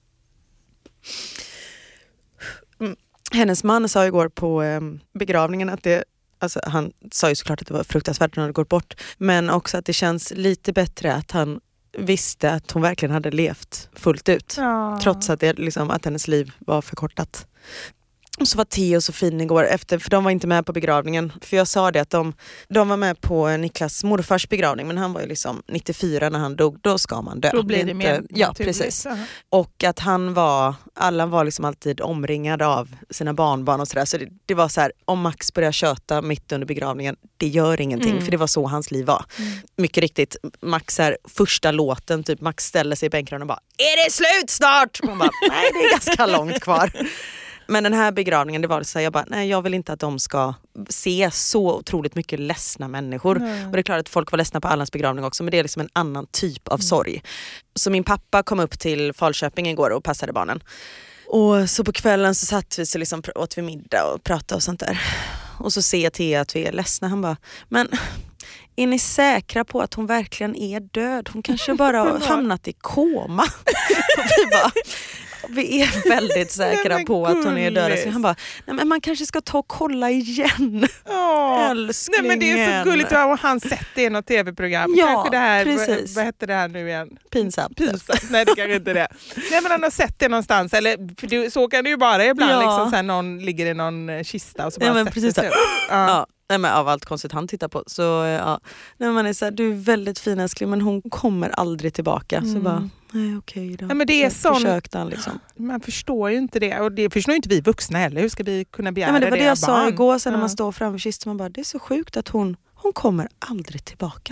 Hennes man sa igår på begravningen att han sa ju såklart att det var fruktansvärt när hon hade gått bort, men också att det känns lite bättre att han visste att hon verkligen hade levt fullt ut. Trots att, att hennes liv var förkortat. Och så var Theo så fin igår för de var inte med på begravningen. För jag sa det att de var med på Niklas morfars begravning, men han var ju liksom 94 när han dog. Då ska man dö. Då blir det mer ja, precis. Och att alla var liksom alltid omringade av sina barnbarn och sådär. Så det var så här, om Max börjar köta mitt under begravningen, det gör ingenting. För det var så hans liv var. Mycket riktigt, Max är första låten, typ Max ställer sig i bänkraden och bara, är det slut snart? Och man bara, nej det är ganska långt kvar. Men den här begravningen, det var så här, jag bara, nej jag vill inte att de ska se så otroligt mycket ledsna människor. Och det är klart att folk var ledsna på Allans begravning också, men det är liksom en annan typ av sorg. Så min pappa kom upp till Falköping igår och passade barnen. Och så på kvällen så satt vi så liksom åt vi middag och pratade och sånt där. Och så ser jag till att vi är ledsna. Han bara, men är ni säkra på att hon verkligen är död? Hon kanske bara har hamnat i koma. Och vi är väldigt säkra på att hon är död. Så han bara, nej men man kanske ska ta och kolla igen. Älsklingen. Nej men det är så gulligt att han sett det i något tv-program. Ja, kanske det här, precis. vad heter det här nu igen? Pinsamt. Nej, det kanske inte det. Nej men han har sett det någonstans. Eller, för så kan det ju vara ibland. Liksom, så här, någon ligger i någon kista och så bara precis sätter sig. Ja. Nej, men av allt konstigt han tittar på. Så ja, när man är så här, du är väldigt fin älskling men hon kommer aldrig tillbaka. Så bara, nej okej då. Nej, men det är försökte han liksom. Man förstår ju inte det. Och det förstår inte vi vuxna heller. Hur ska vi kunna begära men det? Var det jag sa igår sen när man Ja. står framför kistan. Man bara, det är så sjukt att hon kommer aldrig tillbaka.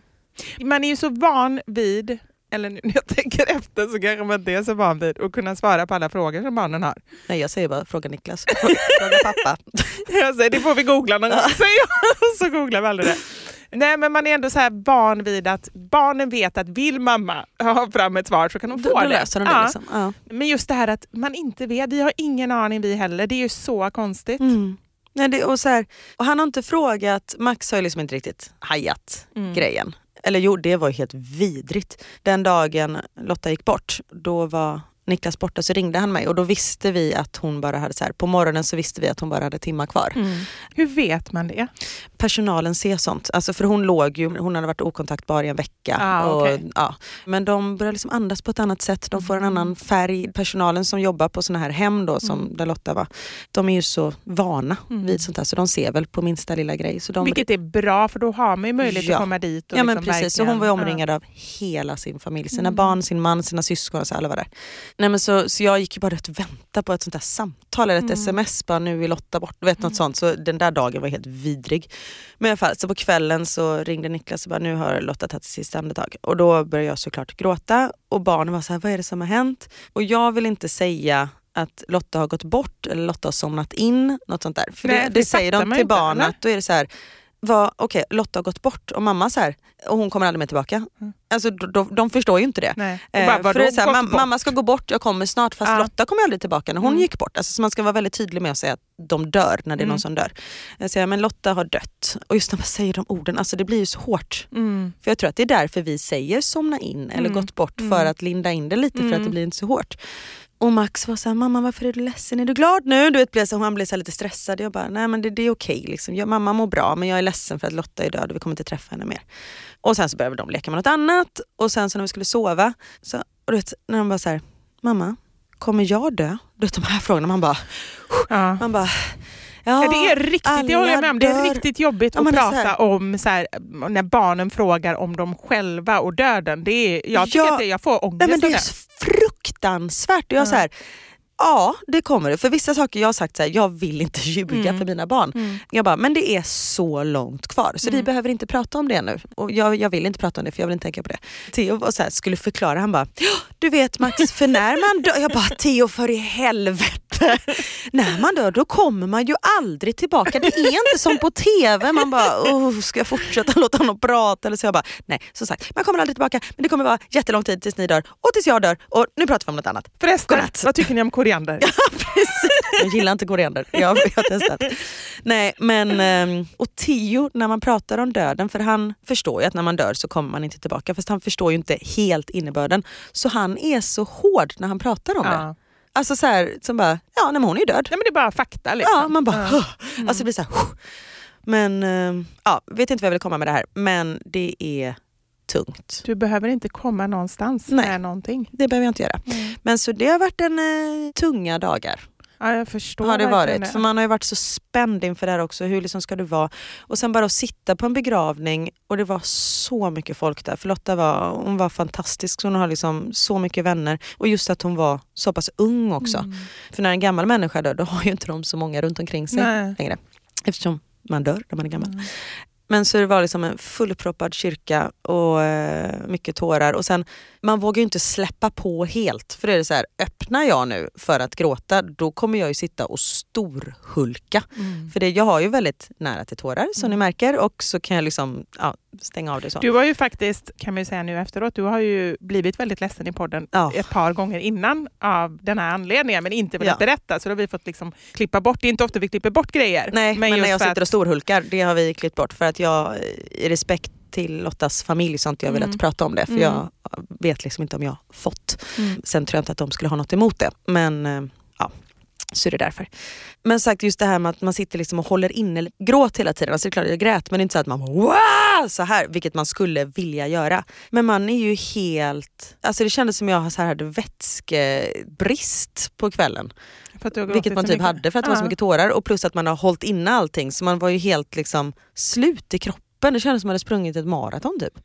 Man är ju så van vid, eller nu när jag tänker efter så kanske man inte är så van vid att kunna svara på alla frågor som barnen har. Nej, jag säger bara, fråga Niklas. Fråga pappa. Jag säger, det får vi googla någon gång, säger jag. Och så googlar vi aldrig det. Nej, men man är ändå så här van vid att barnen vet att vill mamma ha fram ett svar så kan de få Då det. löser de det liksom. Ja. Men just det här att man inte vet, vi har ingen aning vi heller, det är ju så konstigt. Nej, och han har inte frågat, Max har ju liksom inte riktigt hajat grejen. Eller jo, det var ju helt vidrigt. Den dagen Lotta gick bort, då var Niklas borta, så ringde han mig och då visste vi att hon bara hade så här, på morgonen så visste vi att hon bara hade timmar kvar. Hur vet man det? Personalen ser sånt. Alltså för hon hade varit okontaktbar i en vecka. Okay. Men de börjar liksom andas på ett annat sätt. De får en annan färg. Personalen som jobbar på såna här hem då, som där Lotta var, de är ju så vana vid sånt här, så de ser väl på minsta lilla grej. Så vilket är bra, för då har man ju möjlighet att komma dit. Och ja, men liksom precis. Så hon var omringad av hela sin familj. Sina barn, sin man, sina syskon och så alla var där. Nej, men så jag gick ju bara att vänta på ett sånt här samtal eller ett sms, bara nu är Lotta bort, vet något sånt. Så den där dagen var helt vidrig. Men i alla fall, så på kvällen så ringde Niklas och bara, nu har Lotta tagit sitt sista andetag. Och då började jag såklart gråta och barnen var så här, vad är det som har hänt? Och jag vill inte säga att Lotta har gått bort eller Lotta har somnat in, något sånt där. För det säger de till barnen, att då är det så här, okej, Lotta har gått bort och mamma så här, och hon kommer aldrig mer tillbaka. Alltså de förstår ju inte det. För det är så här, mamma ska gå bort, jag kommer snart, fast Lotta kommer aldrig tillbaka när hon gick bort. Alltså, så man ska vara väldigt tydlig med att säga att de dör när det är någon som dör. Jag säger, men Lotta har dött. Och just när man säger de orden, alltså det blir ju så hårt. För jag tror att det är därför vi säger somna in eller gått bort, för att linda in det lite, för att det blir inte så hårt. Och Max var så här, mamma varför är du ledsen? Är du glad nu? Du vet, han blev så här lite stressad. Jag bara, nej men det är okej liksom. Mamma mår bra, men jag är ledsen för att Lotta är död och vi kommer inte träffa henne mer. Och sen så började de leka med något annat. Och sen så när vi skulle sova, så, och du vet, när de bara så här, mamma, kommer jag dö? Du vet de här frågorna, man bara, man bara, ja, det är riktigt, jag håller med om, det är riktigt jobbigt att prata om så här, när barnen frågar om dem själva och döden. Det är, jag tycker att jag får ångest. Nej, men det är fruktansvärt. Jag så här, ja, det kommer det. För vissa saker jag har sagt så här, jag vill inte ljuga för mina barn. Jag bara, men det är så långt kvar. Så vi behöver inte prata om det nu. Och jag vill inte prata om det, för jag vill inte tänka på det. Theo var så här, skulle förklara, han bara, du vet Max, för när man dör, jag bara, Theo för i helvete. När man dör, då kommer man ju aldrig tillbaka. Det är inte som på tv. Man bara, ska jag fortsätta låta honom prata? Eller så jag bara, nej, som sagt, man kommer aldrig tillbaka. Men det kommer vara jättelång tid tills ni dör. Och tills jag dör. Och nu pratar vi om något annat. Förresten, vad tycker ni om koriander? Ja, precis. Jag gillar inte koriander. Jag har testat. Nej, men och Theo, när man pratar om döden, för han förstår ju att när man dör så kommer man inte tillbaka. Fast han förstår ju inte helt innebörden. Så han är så hård när han pratar om det. Alltså så här, som bara, ja, nej, men hon är död. Nej, men det är bara fakta liksom. Ja, man bara, alltså det blir så här, men vet inte vad jag vill komma med det här, men det är tungt. Du behöver inte komma någonstans med någonting. Det behöver jag inte göra. Men så det har varit tunga dagar. Ja, jag förstår. Har det varit. För man har ju varit så spänd inför det här också. Hur liksom ska det vara? Och sen bara att sitta på en begravning. Och det var så mycket folk där. För Lotta hon var fantastisk. Så hon har liksom så mycket vänner. Och just att hon var så pass ung också. För när en gammal människa dör, då har ju inte de så många runt omkring sig längre. Eftersom man dör när man är gammal. Men så det var liksom en fullproppad kyrka och mycket tårar. Och sen, man vågar ju inte släppa på helt. För det är så här, öppnar jag nu för att gråta, då kommer jag ju sitta och storhulka. För jag har ju väldigt nära till tårar, som ni märker. Och så kan jag liksom, stänga av det så. Du har ju faktiskt, kan man ju säga nu efteråt, du har ju blivit väldigt ledsen i podden ett par gånger innan av den här anledningen, men inte velat berätta. Så då har vi fått liksom klippa bort. Det är inte ofta vi klipper bort grejer. Nej, men när jag sitter och storhulkar, det har vi klippt bort. För att jag, i respekt till Lottas familj, så har inte jag velat prata om det. För jag vet liksom inte om jag har fått. Sen tror jag inte att de skulle ha något emot det. Men så är det därför. Men sagt, just det här med att man sitter liksom och håller in eller gråt hela tiden. Alltså det är klart jag grät, men det är inte så att man wow! Så här, vilket man skulle vilja göra. Men man är ju helt... Alltså det kändes som jag så här hade vätskebrist på kvällen. Vilket man typ hade för att det var så mycket tårar. Och plus att man har hållit inne allting. Så man var ju helt liksom slut i kroppen. Det kändes som att man hade sprungit ett maraton typ.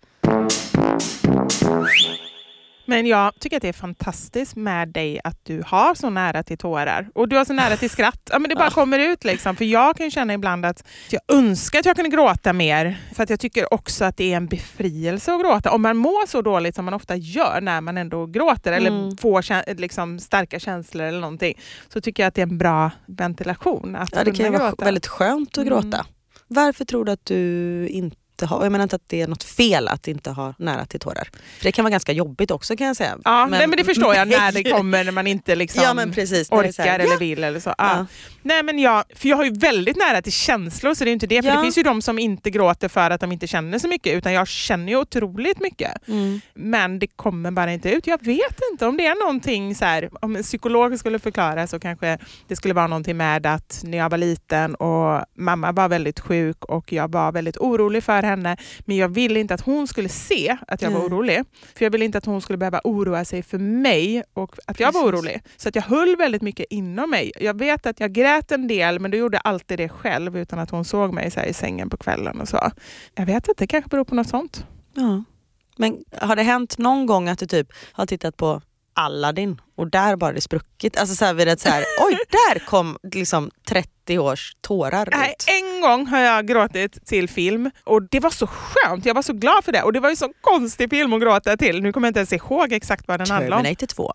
Men jag tycker att det är fantastiskt med dig att du har så nära till tårar. Och du har så nära till skratt. Ja, men det bara kommer ut liksom. För jag kan känna ibland att jag önskar att jag kunde gråta mer. För att jag tycker också att det är en befrielse att gråta. Om man mår så dåligt som man ofta gör när man ändå gråter. Eller får liksom starka känslor eller någonting. Så tycker jag att det är en bra ventilation. Att det kan ju vara väldigt skönt att gråta. Varför tror du att du inte har, jag menar inte att det är något fel att inte ha nära till tårar. För det kan vara ganska jobbigt också, kan jag säga. Ja, men det förstår jag när det kommer, när man inte liksom orkar eller vill eller så. Ja. Nej, men för jag har ju väldigt nära till känslor, så det är inte det. För det finns ju de som inte gråter för att de inte känner så mycket, utan jag känner ju otroligt mycket. Men det kommer bara inte ut. Jag vet inte om det är någonting så här, om en psykolog skulle förklara, så kanske det skulle vara någonting med att när jag var liten och mamma var väldigt sjuk och jag var väldigt orolig för henne, men jag ville inte att hon skulle se att jag var orolig. För jag ville inte att hon skulle behöva oroa sig för mig och att jag var orolig. Så att jag höll väldigt mycket inom mig. Jag vet att jag grät en del, men då gjorde jag alltid det själv utan att hon såg mig så här i sängen på kvällen och så. Jag vet inte, det kanske beror på något sånt. Ja. Men har det hänt någon gång att du typ har tittat på Aladdin och där bara det spruckit? Alltså så här vid ett så här, oj, där kom liksom 30 års tårar ut. En gång har jag gråtit till film och det var så skönt. Jag var så glad för det. Och det var ju så konstig film att gråta till. Nu kommer jag inte ens ihåg exakt vad den handlade om. Terminator 2.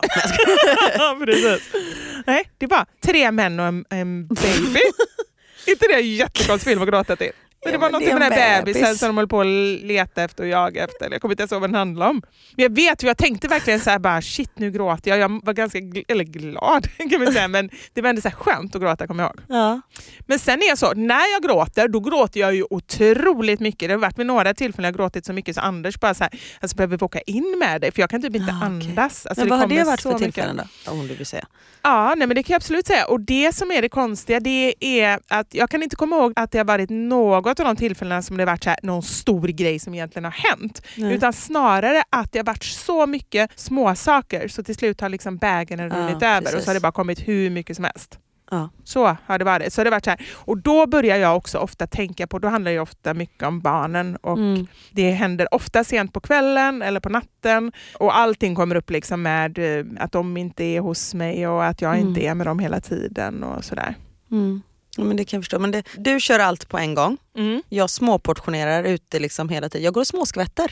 Precis. Nej, det var 3 män och en baby. Inte det en jättekonstig film att gråta till? Men det var något med den här bebisen som de höll på att leta efter och jaga efter. Jag kommer inte ens ihåg vad den handlade om. Men jag vet ju, jag tänkte verkligen så här bara, shit, nu gråter jag. Jag var ganska glad kan man säga, men det var ändå så här skönt att gråta, kommer jag ihåg. Ja. Men sen är jag så, när jag gråter, då gråter jag ju otroligt mycket. Det har varit vid några tillfällen jag har gråtit så mycket så Anders bara så här, alltså behöver vi åka in med dig? För jag kan typ inte andas. Alltså, men vad har det varit för tillfällen då? Om du vill säga. Ja, nej, men det kan jag absolut säga. Och det som är det konstiga, det är att jag kan inte komma ihåg att det har varit något av de tillfällena som det har varit så här, någon stor grej som egentligen har hänt. Nej. Utan snarare att det har varit så mycket små saker så till slut har liksom bägaren runnit över. Precis. Och så har det bara kommit hur mycket som helst. Ja. Så har det varit. Så har det varit så här. Och då börjar jag också ofta tänka på, då handlar det ju ofta mycket om barnen och det händer ofta sent på kvällen eller på natten och allting kommer upp liksom med att de inte är hos mig och att jag inte är med dem hela tiden och sådär. Ja, men det kan jag förstå. Men du kör allt på en gång. Jag småportionerar ute liksom hela tiden. Jag går och småskvätter.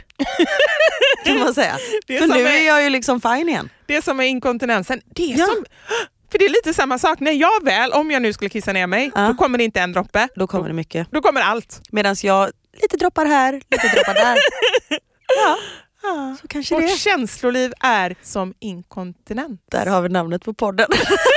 Kan man säga. För nu är jag ju liksom fine igen. Det som är inkontinensen. Det är som... För det är lite samma sak. När jag väl, om jag nu skulle kissa ner mig, då kommer det inte en droppe. Då kommer det mycket. Då kommer allt. Medan jag, lite droppar här, lite droppar där. Så kanske vårt känsloliv är som inkontinent. Där har vi namnet på podden.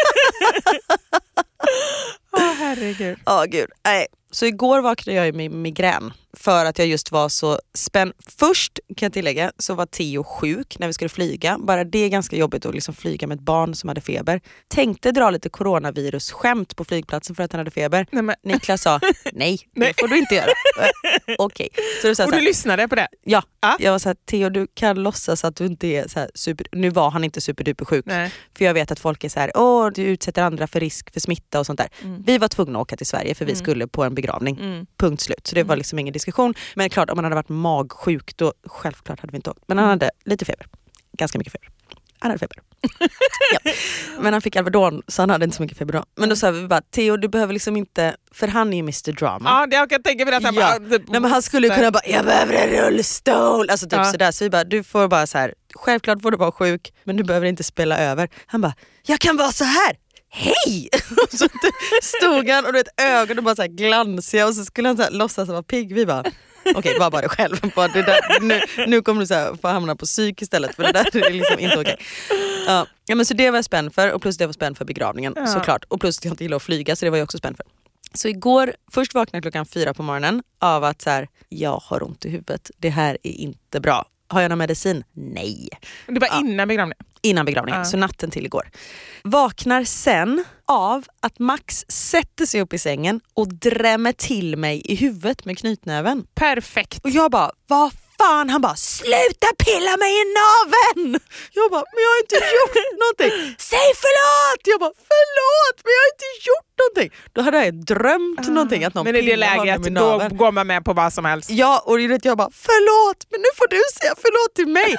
Herregud. Gud. Nej. Så igår vaknade jag med migrän för att jag just var så spänd. Först kan jag tillägga så var Theo sjuk när vi skulle flyga. Bara det är ganska jobbigt att liksom flyga med ett barn som hade feber. Tänkte dra lite coronavirus-skämt på flygplatsen för att han hade feber. Nej, Niklas sa, nej, det får du inte göra. Okej. Så och du lyssnade på det? Ja, jag var så här, Theo, du kan låtsas att du inte är så här super... Nu var han inte superduper sjuk. Nej. För jag vet att folk är så här, du utsätter andra för risk för smitta och sånt där. Vi var tvungna att åka till Sverige för vi skulle på en begravning. Punkt slut. Så det var liksom ingen diskussion. Men klart, om man hade varit magsjuk då självklart hade vi inte åkt. Men han hade lite feber. Ganska mycket feber. Han hade feber. Ja. Men han fick Alvedon så han hade inte så mycket feber då. Men då sa vi bara, Theo, du behöver liksom inte, för han är ju Mr. Drama. Ja, jag kan tänka mig att han bara... Nej, men han skulle kunna bara, jag behöver en rullstol. Alltså typ sådär. Så vi bara, du får bara så här, självklart får du vara sjuk men du behöver inte spela över. Han bara, jag kan vara så här. Hej! Och så stod han och du vet, ögonen bara så här glansiga och så skulle han så här låtsas att han var pigg. Vi bara, Okej, bara det själv. Bara det där, nu kommer du så här få hamna på psyk istället, för det där är liksom inte okej. Ja, men så det var jag spänd för, och plus det var spänd för begravningen såklart. Och plus att jag inte gillar att flyga, så det var jag också spänd för. Så igår, först vaknade klockan 4 på morgonen av att så här, jag har ont i huvudet. Det här är inte bra. Har jag någon medicin? Nej. Det var innan begravningen? Innan begravningen, så natten till igår. Vaknar sen av att Max sätter sig upp i sängen och drämmer till mig i huvudet med knytnäven. Perfekt. Och jag bara, vad fan? Han bara, sluta pilla mig i naveln! Jag bara, men jag har inte gjort någonting. Säg förlåt! Jag bara, förlåt, men jag har inte gjort någonting. Då hade jag drömt någonting att någon men i det läget, då går man med på vad som helst. Ja, och jag bara, förlåt, men nu får du säga förlåt till mig.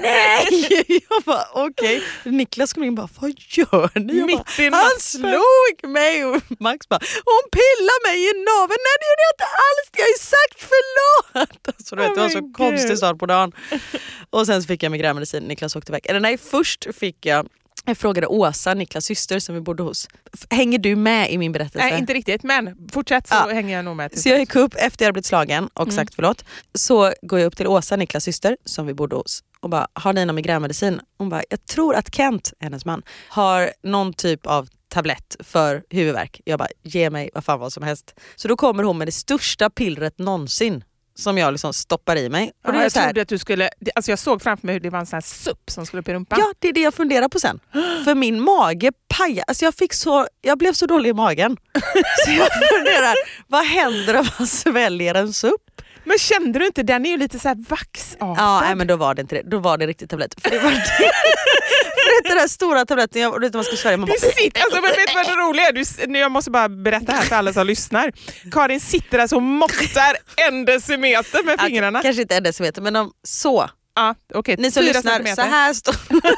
Nej! Jag bara, okej. Niklas kom in och bara, vad gör ni? Bara, han slog mig, och Max bara, hon pillar mig i naveln. Nej, det gjorde jag inte alls. Jag har ju sagt förlåt. Alltså, det var så konstig start på dagen. Och sen så fick jag migränmedicin. Niklas åkte iväg. Eller nej, först fick jag frågade Åsa, Niklas syster som vi bodde hos. Hänger du med i min berättelse? Nej, inte riktigt, men fortsätt så hänger jag nog med. Så jag gick upp efter jag blivit slagen och sagt förlåt. Så går jag upp till Åsa, Niklas syster som vi bodde hos, och bara, har ni någon migränmedicin? Hon bara, jag tror att Kent, hennes man, har någon typ av tablett för huvudvärk. Jag bara, ge mig vad som helst. Så då kommer hon med det största pillret någonsin som jag liksom stoppar i mig. Och det är jag så här, trodde att du skulle, alltså jag såg framför mig hur det var en sån här supp som skulle upp i rumpan. Ja, det är det jag funderar på sen. För min mage pajar. Alltså jag blev så dålig i magen. Så jag funderar, vad händer om man sväljer en supp? Men kände du inte, den är ju lite så här vaxartad. Ja, nej, men då var det inte det. Då var det riktigt tablett. För det var det den där stora tabletten, och man ska svälja. Du sitter, alltså, men vet du vad det roliga är? Jag måste bara berätta här för alla som lyssnar. Karin sitter där och måttar 1 decimeter med fingrarna. Kanske inte 1 decimeter, men så. Ja, okay. Ni som lyssnar, centimeter. Så här står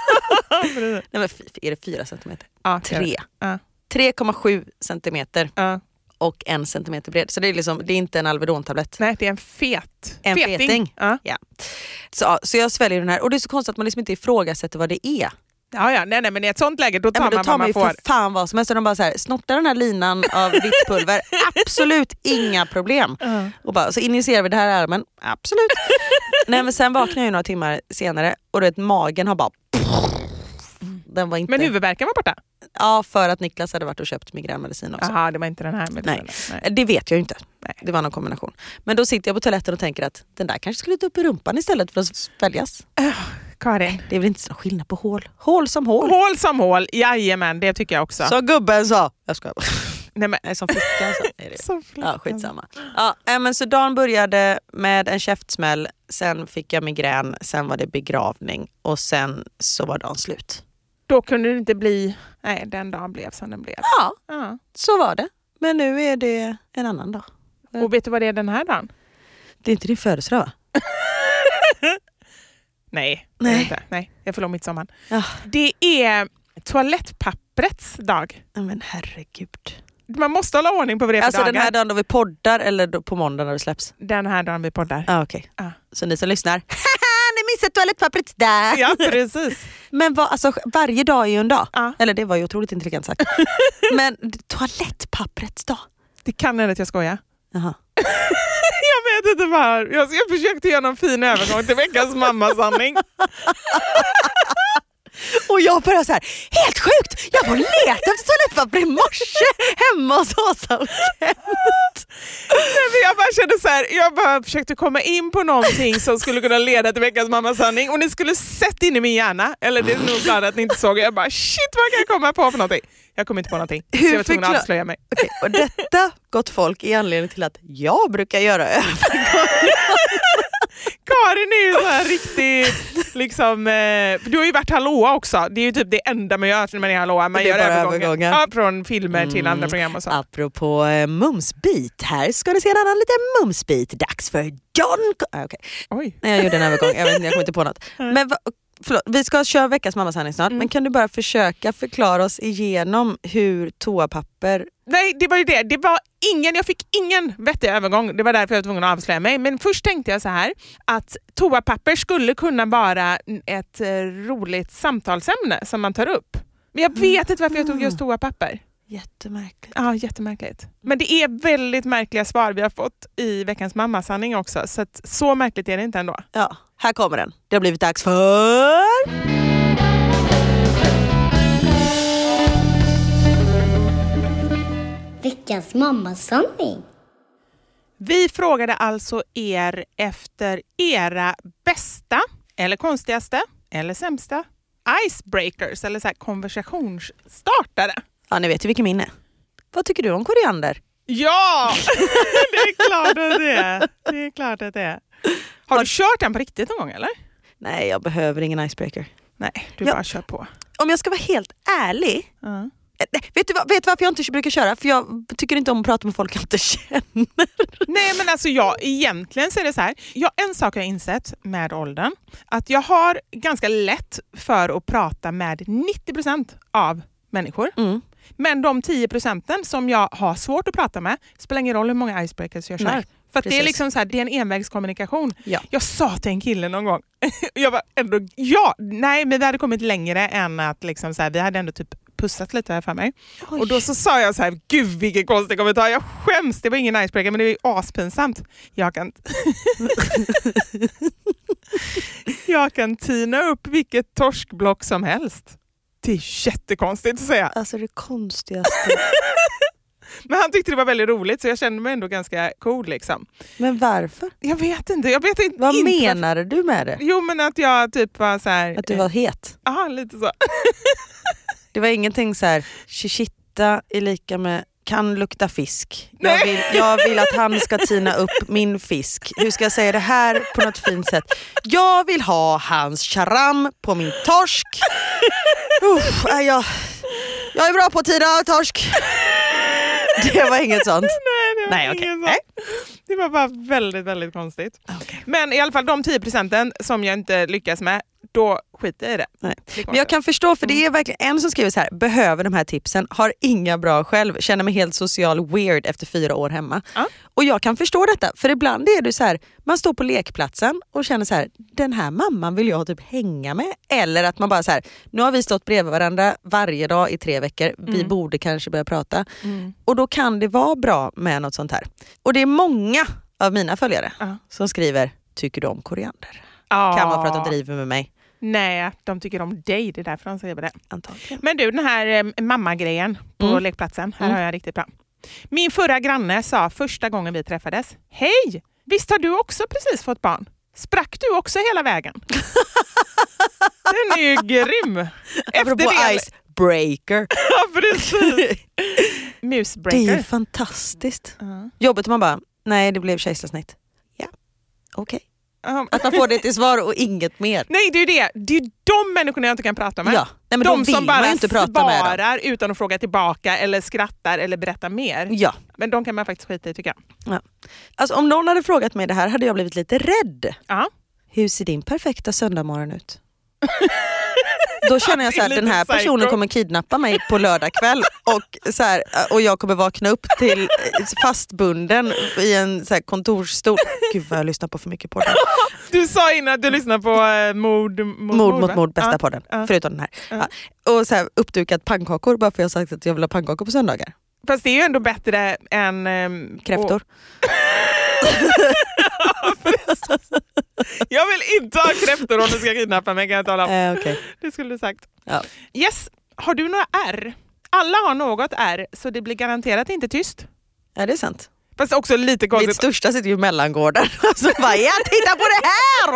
nej, men är det 4 centimeter? Ja, 3. 3,7 centimeter. Och 1 centimeter bred. Så det är liksom, det är inte en Alvedon-tablett. Nej, det är en feting. Ja. Så jag sväljer den här. Och det är så konstigt att man liksom inte ifrågasätter vad det är. Ja, nej, men i ett sånt läge då tar man vad man får. För fan vad som helst. Så de bara så här, snortar den här linan av vitt pulver. Absolut inga problem. Och bara, så injicerar vi det här i armen. Absolut. Nej, men sen vaknar jag ju några timmar senare och du vet, magen har bara... Den var inte... Men huvudvärken var borta? Ja, för att Niklas hade varit och köpt migränmedicin också. Jaha, det var inte den här medicinen. Nej, det vet jag ju inte. Nej. Det var någon kombination. Men då sitter jag på toaletten och tänker att den där kanske skulle ta upp i rumpan istället för att sväljas. Karin. Det är väl inte så skillnad på hål. Hål som hål. Hål som hål, jajamän, det tycker jag också. Så gubben sa. Jag skojar. Nej, som flickan sa. Är det. Som flickan. Ja, skitsamma. Ja, men så dagen började med en käftsmäll. Sen fick jag migrän. Sen var det begravning. Och sen så var dagen slut. Då kunde det inte bli... Nej, den dagen blev som den blev. Ja, så var det. Men nu är det en annan dag. Och vet du vad det är den här dagen? Det är inte din födelsedag, va? Nej, det är inte. Nej, jag förlorar midsommar. Ja. Det är toalettpapprets dag. Men herregud. Man måste hålla ordning på vad det är för alltså dagar. Den här dagen då vi poddar eller på måndag när det släpps? Den här dagen vi poddar. Ja, okej. Så ni som lyssnar, ni missar toalettpapprets dag. Ja, precis. Men alltså, varje dag är ju en dag. Ja. Eller det var ju otroligt intelligent sagt. Men toalettpapprets dag. Det kan hända att jag skojar. Jaha. Jag vet inte var. Jag försökte göra någon fin övergång till veckans mammasanning. Och jag började så här, helt sjukt! Jag var leta efter toalettpapper i morse hemma hos Åsa och Kent. Jag bara kände så här, jag bara försökte komma in på någonting som skulle kunna leda till veckans mammasanning. Och ni skulle sett in i min hjärna. Eller det är nog glad att ni inte såg. Jag bara, shit, vad kan jag komma på för någonting? Jag kom inte på någonting. Så jag var tvungen att avslöja mig. Okej, och detta, gott folk, är anledning till att jag brukar göra övergångar. Karin är ju så här riktigt liksom, du har ju varit hallåa också. Det är ju typ det enda man gör när man är hallåa. Man gör övergångar. Ja, från filmer till andra program och så. Apropå mumsbit, här ska du se en annan liten mumsbit. Dags för John... Okay. Oj. Nej, jag gjorde en övergång. Jag kommer inte på något. Men förlåt, vi ska köra veckans mammasanning snart. Men kan du bara försöka förklara oss igenom hur toapapper... Nej, det var ju det. Det var jag fick ingen vettig övergång. Det var därför jag var tvungen att avslöja mig. Men först tänkte jag så här, att toapapper skulle kunna vara ett roligt samtalsämne som man tar upp. Men jag vet inte varför jag tog just toapapper. Jättemärkligt. Ja, jättemärkligt. Men det är väldigt märkliga svar vi har fått i veckans mammasanning också. Så märkligt är det inte ändå. Ja, här kommer den. Det har blivit dags för... Veckans mammasanning. Vi frågade alltså er efter era bästa, eller konstigaste, eller sämsta icebreakers, eller så här konversationsstartare. Ja, ni vet ju vilken min är. Vad tycker du om koriander? Ja! Det är klart att det är. Det är klart att det är. Har du kört den på riktigt någon gång, eller? Nej, jag behöver ingen icebreaker. Nej, du bara kör på. Om jag ska vara helt ärlig... Vet du varför jag inte brukar köra? För jag tycker inte om att prata med folk jag inte känner. Nej, men alltså egentligen så är det så här. En sak jag har insett med åldern. Att jag har ganska lätt för att prata med 90% av människor. Men de 10% som jag har svårt att prata med spelar ingen roll hur många icebreakers jag kör. Nej, för att det är liksom så här, det är en envägskommunikation. Ja. Jag sa till en kille någon gång. Jag var ändå, men vi hade kommit längre än att liksom så här, vi hade ändå typ pussat lite här för mig. Oj. Och då så sa jag så här, gud vilken konstig kommentar, jag skäms, det var ingen icebreaker men det är ju aspinsamt. Jag kan tina upp vilket torskblock som helst. Det är jättekonstigt att säga. Alltså det konstigaste. Men han tyckte det var väldigt roligt så jag kände mig ändå ganska cool liksom. Men varför? Jag vet inte. Vad menade du med det? Jo men att jag typ var så här... Att du var het? Ja, lite så. Det var ingenting så här, chichitta är lika med kan lukta fisk. Jag vill att han ska tina upp min fisk. Hur ska jag säga det här på något fint sätt? Jag vill ha hans charam på min torsk. Jag är bra på att tina torsk. Det var inget sånt. Nej, inget sånt. Det var bara väldigt, väldigt konstigt. Okay. Men i alla fall de 10% som jag inte lyckas med, då skiter jag i det. Nej. Men jag kan förstå, för det är verkligen en som skriver så här: behöver de här tipsen, har inga bra själv, känner mig helt social weird efter 4 år hemma. Och jag kan förstå detta, för ibland är det så här, man står på lekplatsen och känner så här, den här mamman vill jag typ hänga med. Eller att man bara så här, nu har vi stått bredvid varandra varje dag i 3 veckor, vi borde kanske börja prata. Och då kan det vara bra med något sånt här. Och det är många av mina följare som skriver, tycker du om koriander? Kan vara för att de driver med mig. Nej, de tycker om dig. Det är därför de säger det. Antagligen. Men du, den här mamma-grejen på lekplatsen. Här har jag riktigt bra. Min förra granne sa första gången vi träffades: hej, visst har du också precis fått barn? Sprack du också hela vägen? Den är ju grym. Apropå icebreaker. Ja, precis. Musbreaker. Det är ju fantastiskt. Jobbet man bara, nej det blev kejsarsnitt. Ja, okej. Att man får det till svar och inget mer. Nej, det är ju det. Det är de människorna jag inte kan prata med. Ja. Nej, men de som bara inte svarar utan att fråga tillbaka eller skrattar eller berättar mer. Ja. Men de kan man faktiskt skita i, tycker jag. Ja. Alltså, om någon hade frågat mig det här hade jag blivit lite rädd. Hur ser din perfekta söndagmorgon ut? Då känner jag så här, den här personen kommer kidnappa mig på lördag kväll och jag kommer vakna upp till fastbunden i en så här kontorsstol. Gud vad jag lyssnar på för mycket podden. Du sa innan att du lyssnar på Mord mot mord, bästa podden. Förutom den här. Och så här, uppdukat pannkakor bara för jag har sagt att jag vill ha pannkakor på söndagar. Fast det är ju ändå bättre än... kräftor. Jag vill inte ha kräftor om du ska kidnappa mig, kan jag tala om. Okay. Det skulle du sagt. Ja. Yes, har du några R? Alla har något R, så det blir garanterat inte tyst. Ja, det är sant. Fast också lite konstigt. Mitt största sitter ju i mellangården. Så bara, titta på det här!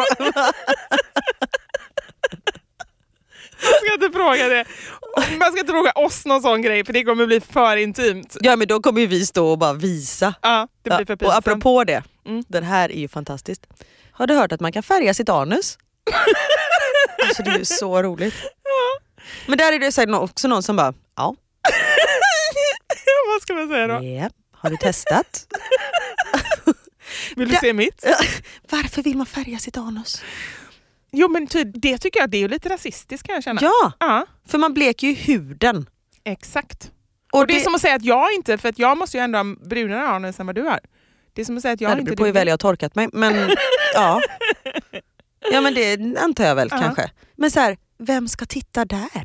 Man ska inte fråga det. Man ska inte fråga oss någon sån grej, för det kommer bli för intimt. Ja, men då kommer vi stå och bara visa. Ja, det blir för pinsamt. Och apropå det, den här är ju fantastiskt. Har du hört att man kan färga sitt anus? Alltså det är ju så roligt. Men där är det så också någon som bara, ja. Vad ska man säga då? Ja, har du testat? Vill du se mitt? Varför vill man färga sitt anus? Jo, men det tycker jag, det är ju lite rasistiskt, kan jag känna. Ja, för man bleker ju huden. Exakt. Och det är som att säga att jag inte, för att jag måste ju ändå ha brunare anus än vad du har. Det är som att säga att jag inte... Det beror på hur väl jag har torkat mig, men ja. Ja, men det antar jag väl kanske. Men så här, vem ska titta där?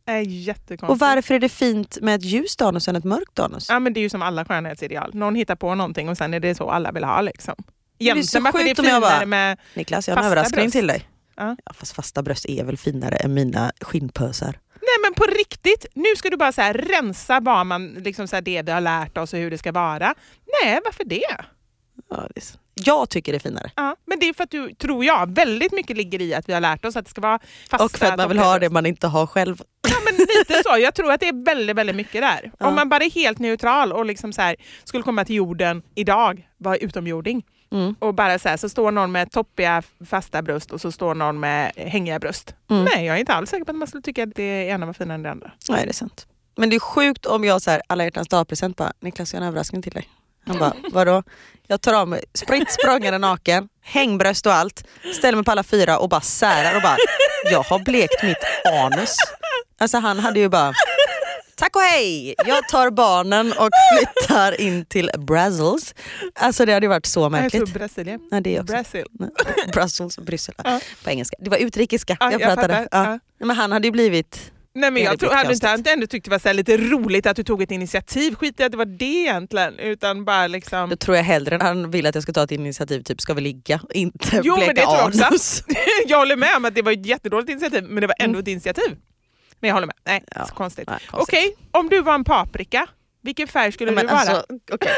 Jättekonstigt. Och varför är det fint med ett ljust anus än ett mörkt anus? Ja, men det är ju som alla skönhetsideal. Någon hittar på någonting och sen är det så alla vill ha liksom. Det är så sjukt om jag bara, med Niklas, jag har en överraskning bröst. till dig. Ja. Ja, fast fasta bröst är väl finare än mina skinnpösar. Nej, men på riktigt, nu ska du bara så här rensa vad man liksom så här, det vi har lärt oss och hur det ska vara. Nej, varför det? Ja, jag tycker det är finare. Ja, men det är för att du, tror jag, väldigt mycket ligger i att vi har lärt oss att det ska vara fasta. Och för att man vill ha det man inte har själv. Ja, men lite så. Jag tror att det är väldigt, väldigt mycket där. Ja. Om man bara är helt neutral och liksom så här, skulle komma till jorden idag, vara utomjording. Och bara så här, så står någon med toppiga fasta bröst och så står någon med hängiga bröst. Nej, jag är inte alls säker på att man skulle tycka att det ena var finare än det andra. Nej, det är sant. Men det är sjukt om jag så här, alla hjärtans dagpresent bara, Niklas, jag har en överraskning till dig. Han bara, vadå? Jag tar av mig spritt språngande naken, hängbröst och allt, ställer mig på alla fyra och bara särar och bara, jag har blekt mitt anus. Alltså han hade ju bara, tack och hej, jag tar barnen och flyttar in till Brussels. Alltså det hade ju varit så märkligt. Jag tror Brasilien. Nej, det är också. Brasil. Brussels och Bryssel. Ja. På engelska. Det var utrikiska jag jag pratade. fattar. Ja. Men han hade ju blivit... Nej, men jag tror hade inte ändå tyckte det var så här lite roligt att du tog ett initiativ. Skit i att det var det egentligen, utan bara liksom... Då tror jag hellre än han vill att jag ska ta ett initiativ, typ ska vi ligga, inte Jo, bleka men det tror jag anus. också. Jag håller med om att det var ett jättedåligt initiativ, men det var ändå ett initiativ. Men jag håller med. Nej, Ja. så konstigt. Nej, konstigt. Okej, om du var en paprika, vilken färg skulle du vara? Alltså, okay.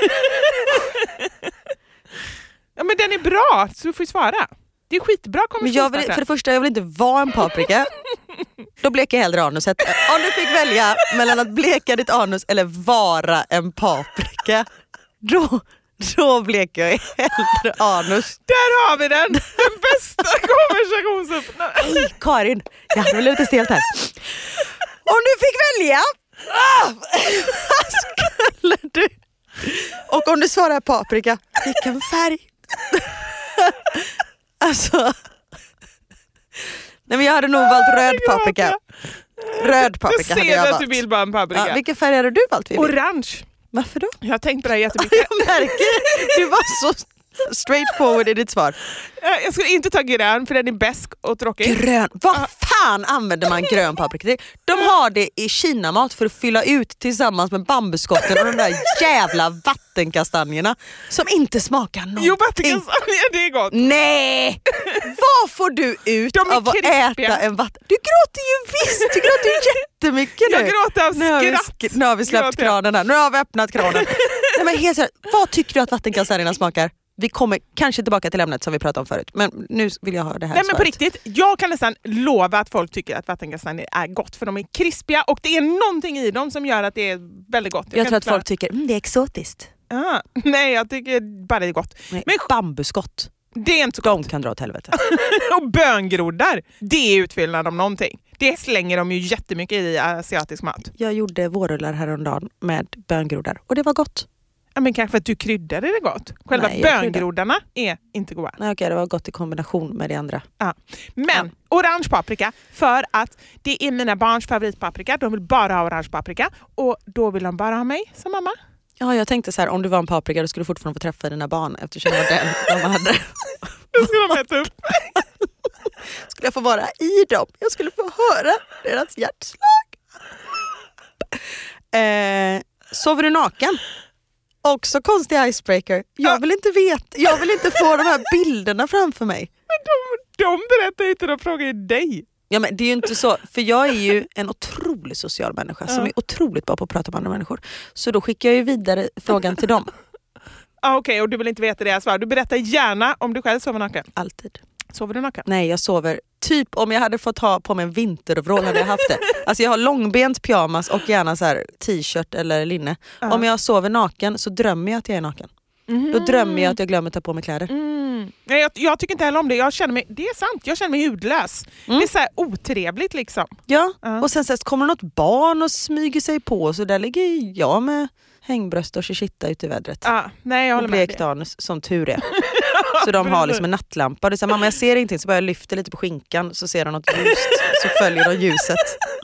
Ja, men den är bra, så du får ju svara. Det är skitbra Men jag vill, för det första, jag vill inte vara en paprika. Då bleker jag hellre anuset. Om du fick välja mellan att bleka ditt anus eller vara en paprika, då bleker jag hellre anus. Där har vi den! Den bästa konversationsöppnaren. Hej Karin, jag hade väl lite stelt här. Om du fick välja, vad skulle du? Och om du svarar paprika, vilken färg? Alltså... Nej, men jag hade nog valt röd paprika. Röd paprika hade jag att valt. du vill bara en paprika. Ja, vilken färg hade du valt, Vivi? Orange. Varför då? Jag har tänkt på det här jättemycket. Jag märker, du var så straightforward i ditt svar. Jag skulle inte ta grön för den är besk och tråkig. Grön, vad fan använder man grön paprika till? De har det i Kinamat för att fylla ut tillsammans med bambuskotten och de där jävla vattenkastanjerna som inte smakar någonting. Jo, vattenkastanjer, det är gott. Nej! Vad får du ut av att äta en vatten? Du gråter ju visst, du gråter ju jättemycket nu. Jag gråter av skratt. Nu har vi släppt kranen här, nu har vi öppnat kranen. Nej, men helt seriöst, vad tycker du att vattenkastanjerna smakar? Vi kommer kanske tillbaka till ämnet som vi pratade om förut, men nu vill jag ha det här. Nej, men på riktigt, jag kan nästan lova att folk tycker att vattenkastanjer är gott för de är krispiga och det är någonting i dem som gör att det är väldigt gott. Jag tror att folk tycker det är exotiskt. Nej, jag tycker bara det är gott. Nej, men bambuskott. Det är inte så de gott. kan dra åt helvete. Och böngroddar, det är utfyllnad om någonting. Det slänger de ju jättemycket i asiatisk mat. Jag gjorde vårrullar häromdagen med böngroddar och det var gott. Ja, men kanske att du kryddade det gott. Själva böngroddarna är inte goda. Nej, okej, det var gott i kombination med det andra. Ja. Men orange paprika, för att det är mina barns favoritpaprika. De vill bara ha orange paprika och då vill de bara ha mig som mamma. Ja, jag tänkte så här, om du var en paprika då skulle du fortfarande få träffa dina barn eftersom det var den de hade. Då skulle de äta upp. Skulle jag få vara i dem? Jag skulle få höra deras hjärtslag. Sover du naken? Också konstig icebreaker. Jag vill inte veta. Jag vill inte få de här bilderna framför mig. Men de berättar ju inte, de frågar ju dig. Ja, men det är ju inte så. För jag är ju en otroligt social människa som är otroligt bra på att prata med andra människor. Så då skickar jag ju vidare frågan till dem. Okej, och du vill inte veta det jag svarar. Du berättar gärna om du själv sover naken. Alltid. Sover du naken? Nej, jag sover typ om jag hade fått ha på mig en vinteroverall hade jag haft det. Alltså jag har långbent pyjamas och gärna så här t-shirt eller linne. Om jag sover naken så drömmer jag att jag är naken. Då drömmer jag att jag glömmer ta på mig kläder. Nej, jag tycker inte heller om det. Jag känner mig, det är sant, jag känner mig hudlös. Det är så här otrevligt liksom. Ja, och sen så kommer något barn och smyger sig på så där ligger jag med hängbröst och shishita ute i vädret. Nej, jag håller och med blekt anus, som tur är. Så de har liksom en nattlampa. Det är så här, mamma jag ser ingenting, så bara jag lyfter lite på skinkan så ser de något ljust, så följer de ljuset.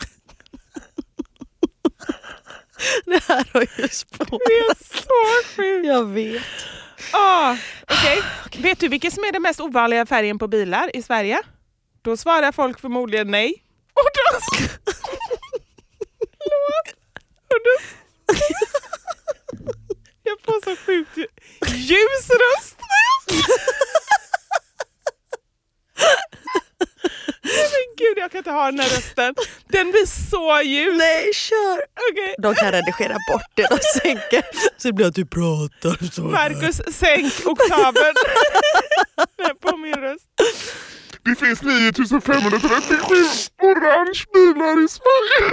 Det här har ju spårat. Det är så sjukt. Jag vet. Okej. Vet du vilken som är den mest ovanliga färgen på bilar i Sverige? Då svarar folk förmodligen nej. Och då... Jag får så sjukt ljus röst. Men gud, jag kan inte ha den här rösten. Den blir så ljus. Nej, kör. Okay. De kan redigera bort det och sänka. Så det blir att du pratar så. Marcus, sänk oktaven på min röst. Det finns 9537 orange bilar i Sverige.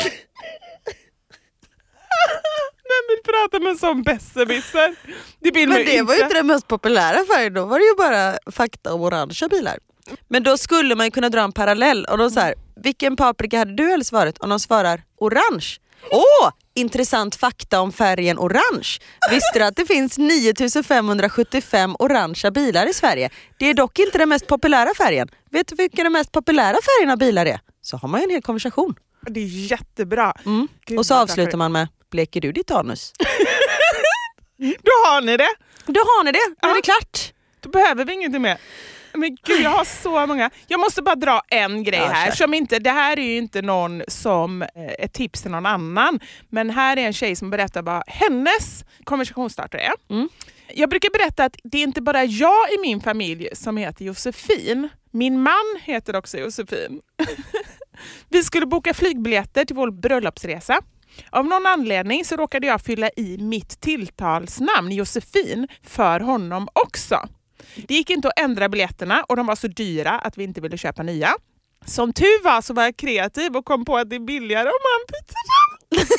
Vem vill prata med en sån besserwisser? Men det var ju inte den mest populära färgen. Då var det ju bara fakta om orangea bilar. Men då skulle man ju kunna dra en parallell. Och då så här, vilken paprika hade du helst varit? Och de svarar orange. Intressant fakta om färgen orange. Visste du att det finns 9575 orangea bilar i Sverige? Det är dock inte den mest populära färgen. Vet du vilka de mest populära färgerna av bilar är? Så har man ju en hel konversation. Det är jättebra. Gud, och så avslutar man med, bleker du ditt anus? Då har ni det. Då är det klart. Då behöver vi ingenting mer. Men gud, jag har så många. Jag måste bara dra en grej här. Som inte, det här är ju inte någon som ett tips till någon annan. Men här är en tjej som berättar vad hennes konversationsstartare är. Jag brukar berätta att det är inte bara jag i min familj som heter Josefin. Min man heter också Josefin. Vi skulle boka flygbiljetter till vår bröllopsresa. Av någon anledning så råkade jag fylla i mitt tilltalsnamn Josefin för honom också. Det gick inte att ändra biljetterna och de var så dyra att vi inte ville köpa nya. Som tur var så var jag kreativ och kom på att det är billigare om man byter namn.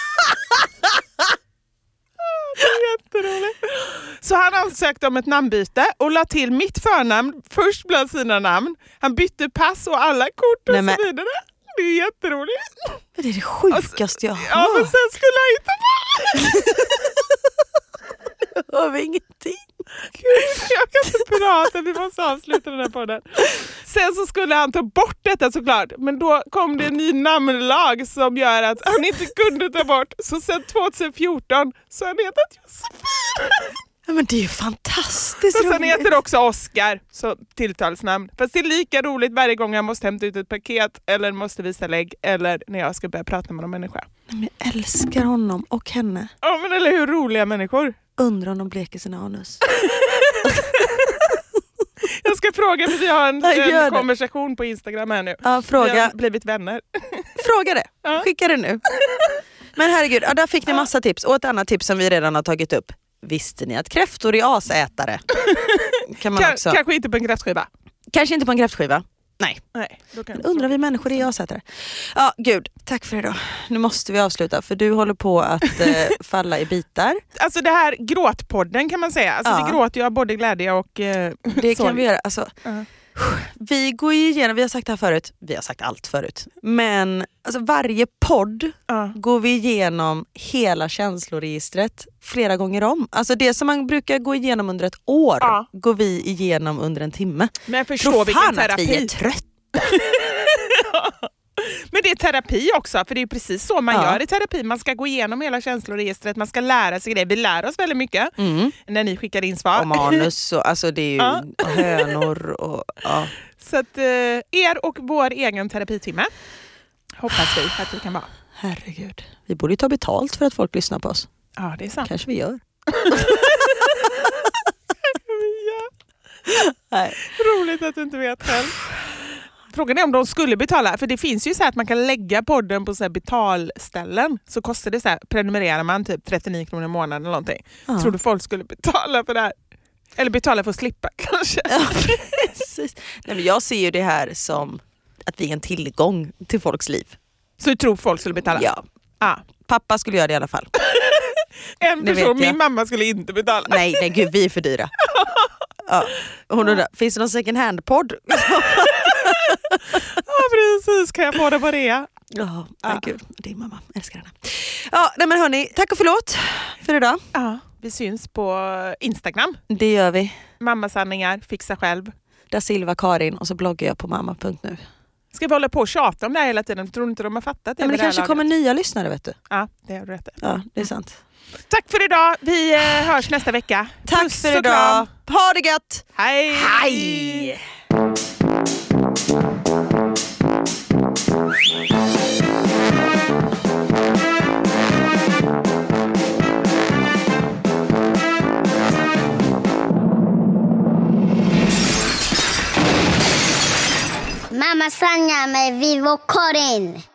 Det är jätteroligt. Så han ansökte om ett namnbyte och la till mitt förnamn först bland sina namn. Han bytte pass och alla kort och så vidare. Det är jätteroligt. Det är det sjukaste jag har. Ja, men sen skulle han hitta på. Det har vi ingenting. Gud, jag kan inte prata, vi måste avsluta den här podden. Sen så skulle han ta bort detta såklart. Men då kom det en ny namnlag som gör att han inte kunde ta bort. Så sen 2014 så han hetat Josefin. Ja, men det är ju fantastiskt roligt. Och sen heter också Oscar, så tilltalsnamn. Fast det är lika roligt varje gång jag måste hämta ut ett paket eller måste visa lägg eller när jag ska börja prata med någon människa. Men jag älskar honom och henne. Ja, men eller hur roliga människor. Undrar om de bleker sina anus. Jag ska fråga, för vi har en konversation på Instagram här nu. Ja, fråga. Vi har blivit vänner. Fråga det. Ja. Skicka det nu. Men herregud, där fick ni massa tips. Och ett annat tips som vi redan har tagit upp. Visste ni att kräftor är asätare? Kan man också... Kanske inte på en kräftskiva. Kanske inte på en kräftskiva. Nej. Då kan undrar vi människor är asätare. Ja, gud. Tack för idag. Nu måste vi avsluta för du håller på att falla i bitar. Alltså det här gråtpodden kan man säga. Alltså vi gråter ju av både glädje och det kan vi göra. Alltså, vi går ju igenom, vi har sagt det här förut. Vi har sagt allt förut. Men alltså, varje podd går vi igenom hela känsloregistret flera gånger om. Alltså det som man brukar gå igenom under ett år går vi igenom under en timme. Men jag förstår vilken terapi. Att vi är trötta. Men det är terapi också, för det är precis så man gör i terapi. Man ska gå igenom hela känsloregistret, man ska lära sig det. Vi lär oss väldigt mycket när ni skickar in svar. Och manus, och, alltså det är ju hönor och... Ja. Så att er och vår egen terapitimme hoppas vi att vi kan vara. Herregud, vi borde ju ta betalt för att folk lyssnar på oss. Ja, det är sant. Kanske vi gör. Nej. Roligt att du inte vet själv. Frågan är om de skulle betala, för det finns ju så här att man kan lägga podden på så här betalställen, så kostar det så här, prenumererar man typ 39 kronor i månaden eller någonting. Tror du folk skulle betala för det här? Eller betala för att slippa kanske? Ja, precis. Nej, men jag ser ju det här som att vi är en tillgång till folks liv. Så du tror folk skulle betala? Ja. Pappa skulle göra det i alla fall. En person, min mamma skulle inte betala. Nej gud, vi är för dyra. Hon undrar, finns det någon second hand-podd? Ja, precis. Kan jag få det på det? Ja, gud. Det är mamma. Älskar henne. Ja, nej men hörni, tack och förlåt för idag. Ja, vi syns på Instagram. Det gör vi. Mammasanningar, fixa själv. Da Silva Karin och så bloggar jag på mamma.nu. Ska vi hålla på och tjata om det här hela tiden? Tror du inte de har fattat det? Ja, men det kanske kommer nya lyssnare, vet du. Ja, det har du rätt. Ja, det är sant. Tack för idag. Vi hörs nästa vecka. Tack för idag. Ha det gött. Hej. Hej. Mamma Sanja med Vivo Karin.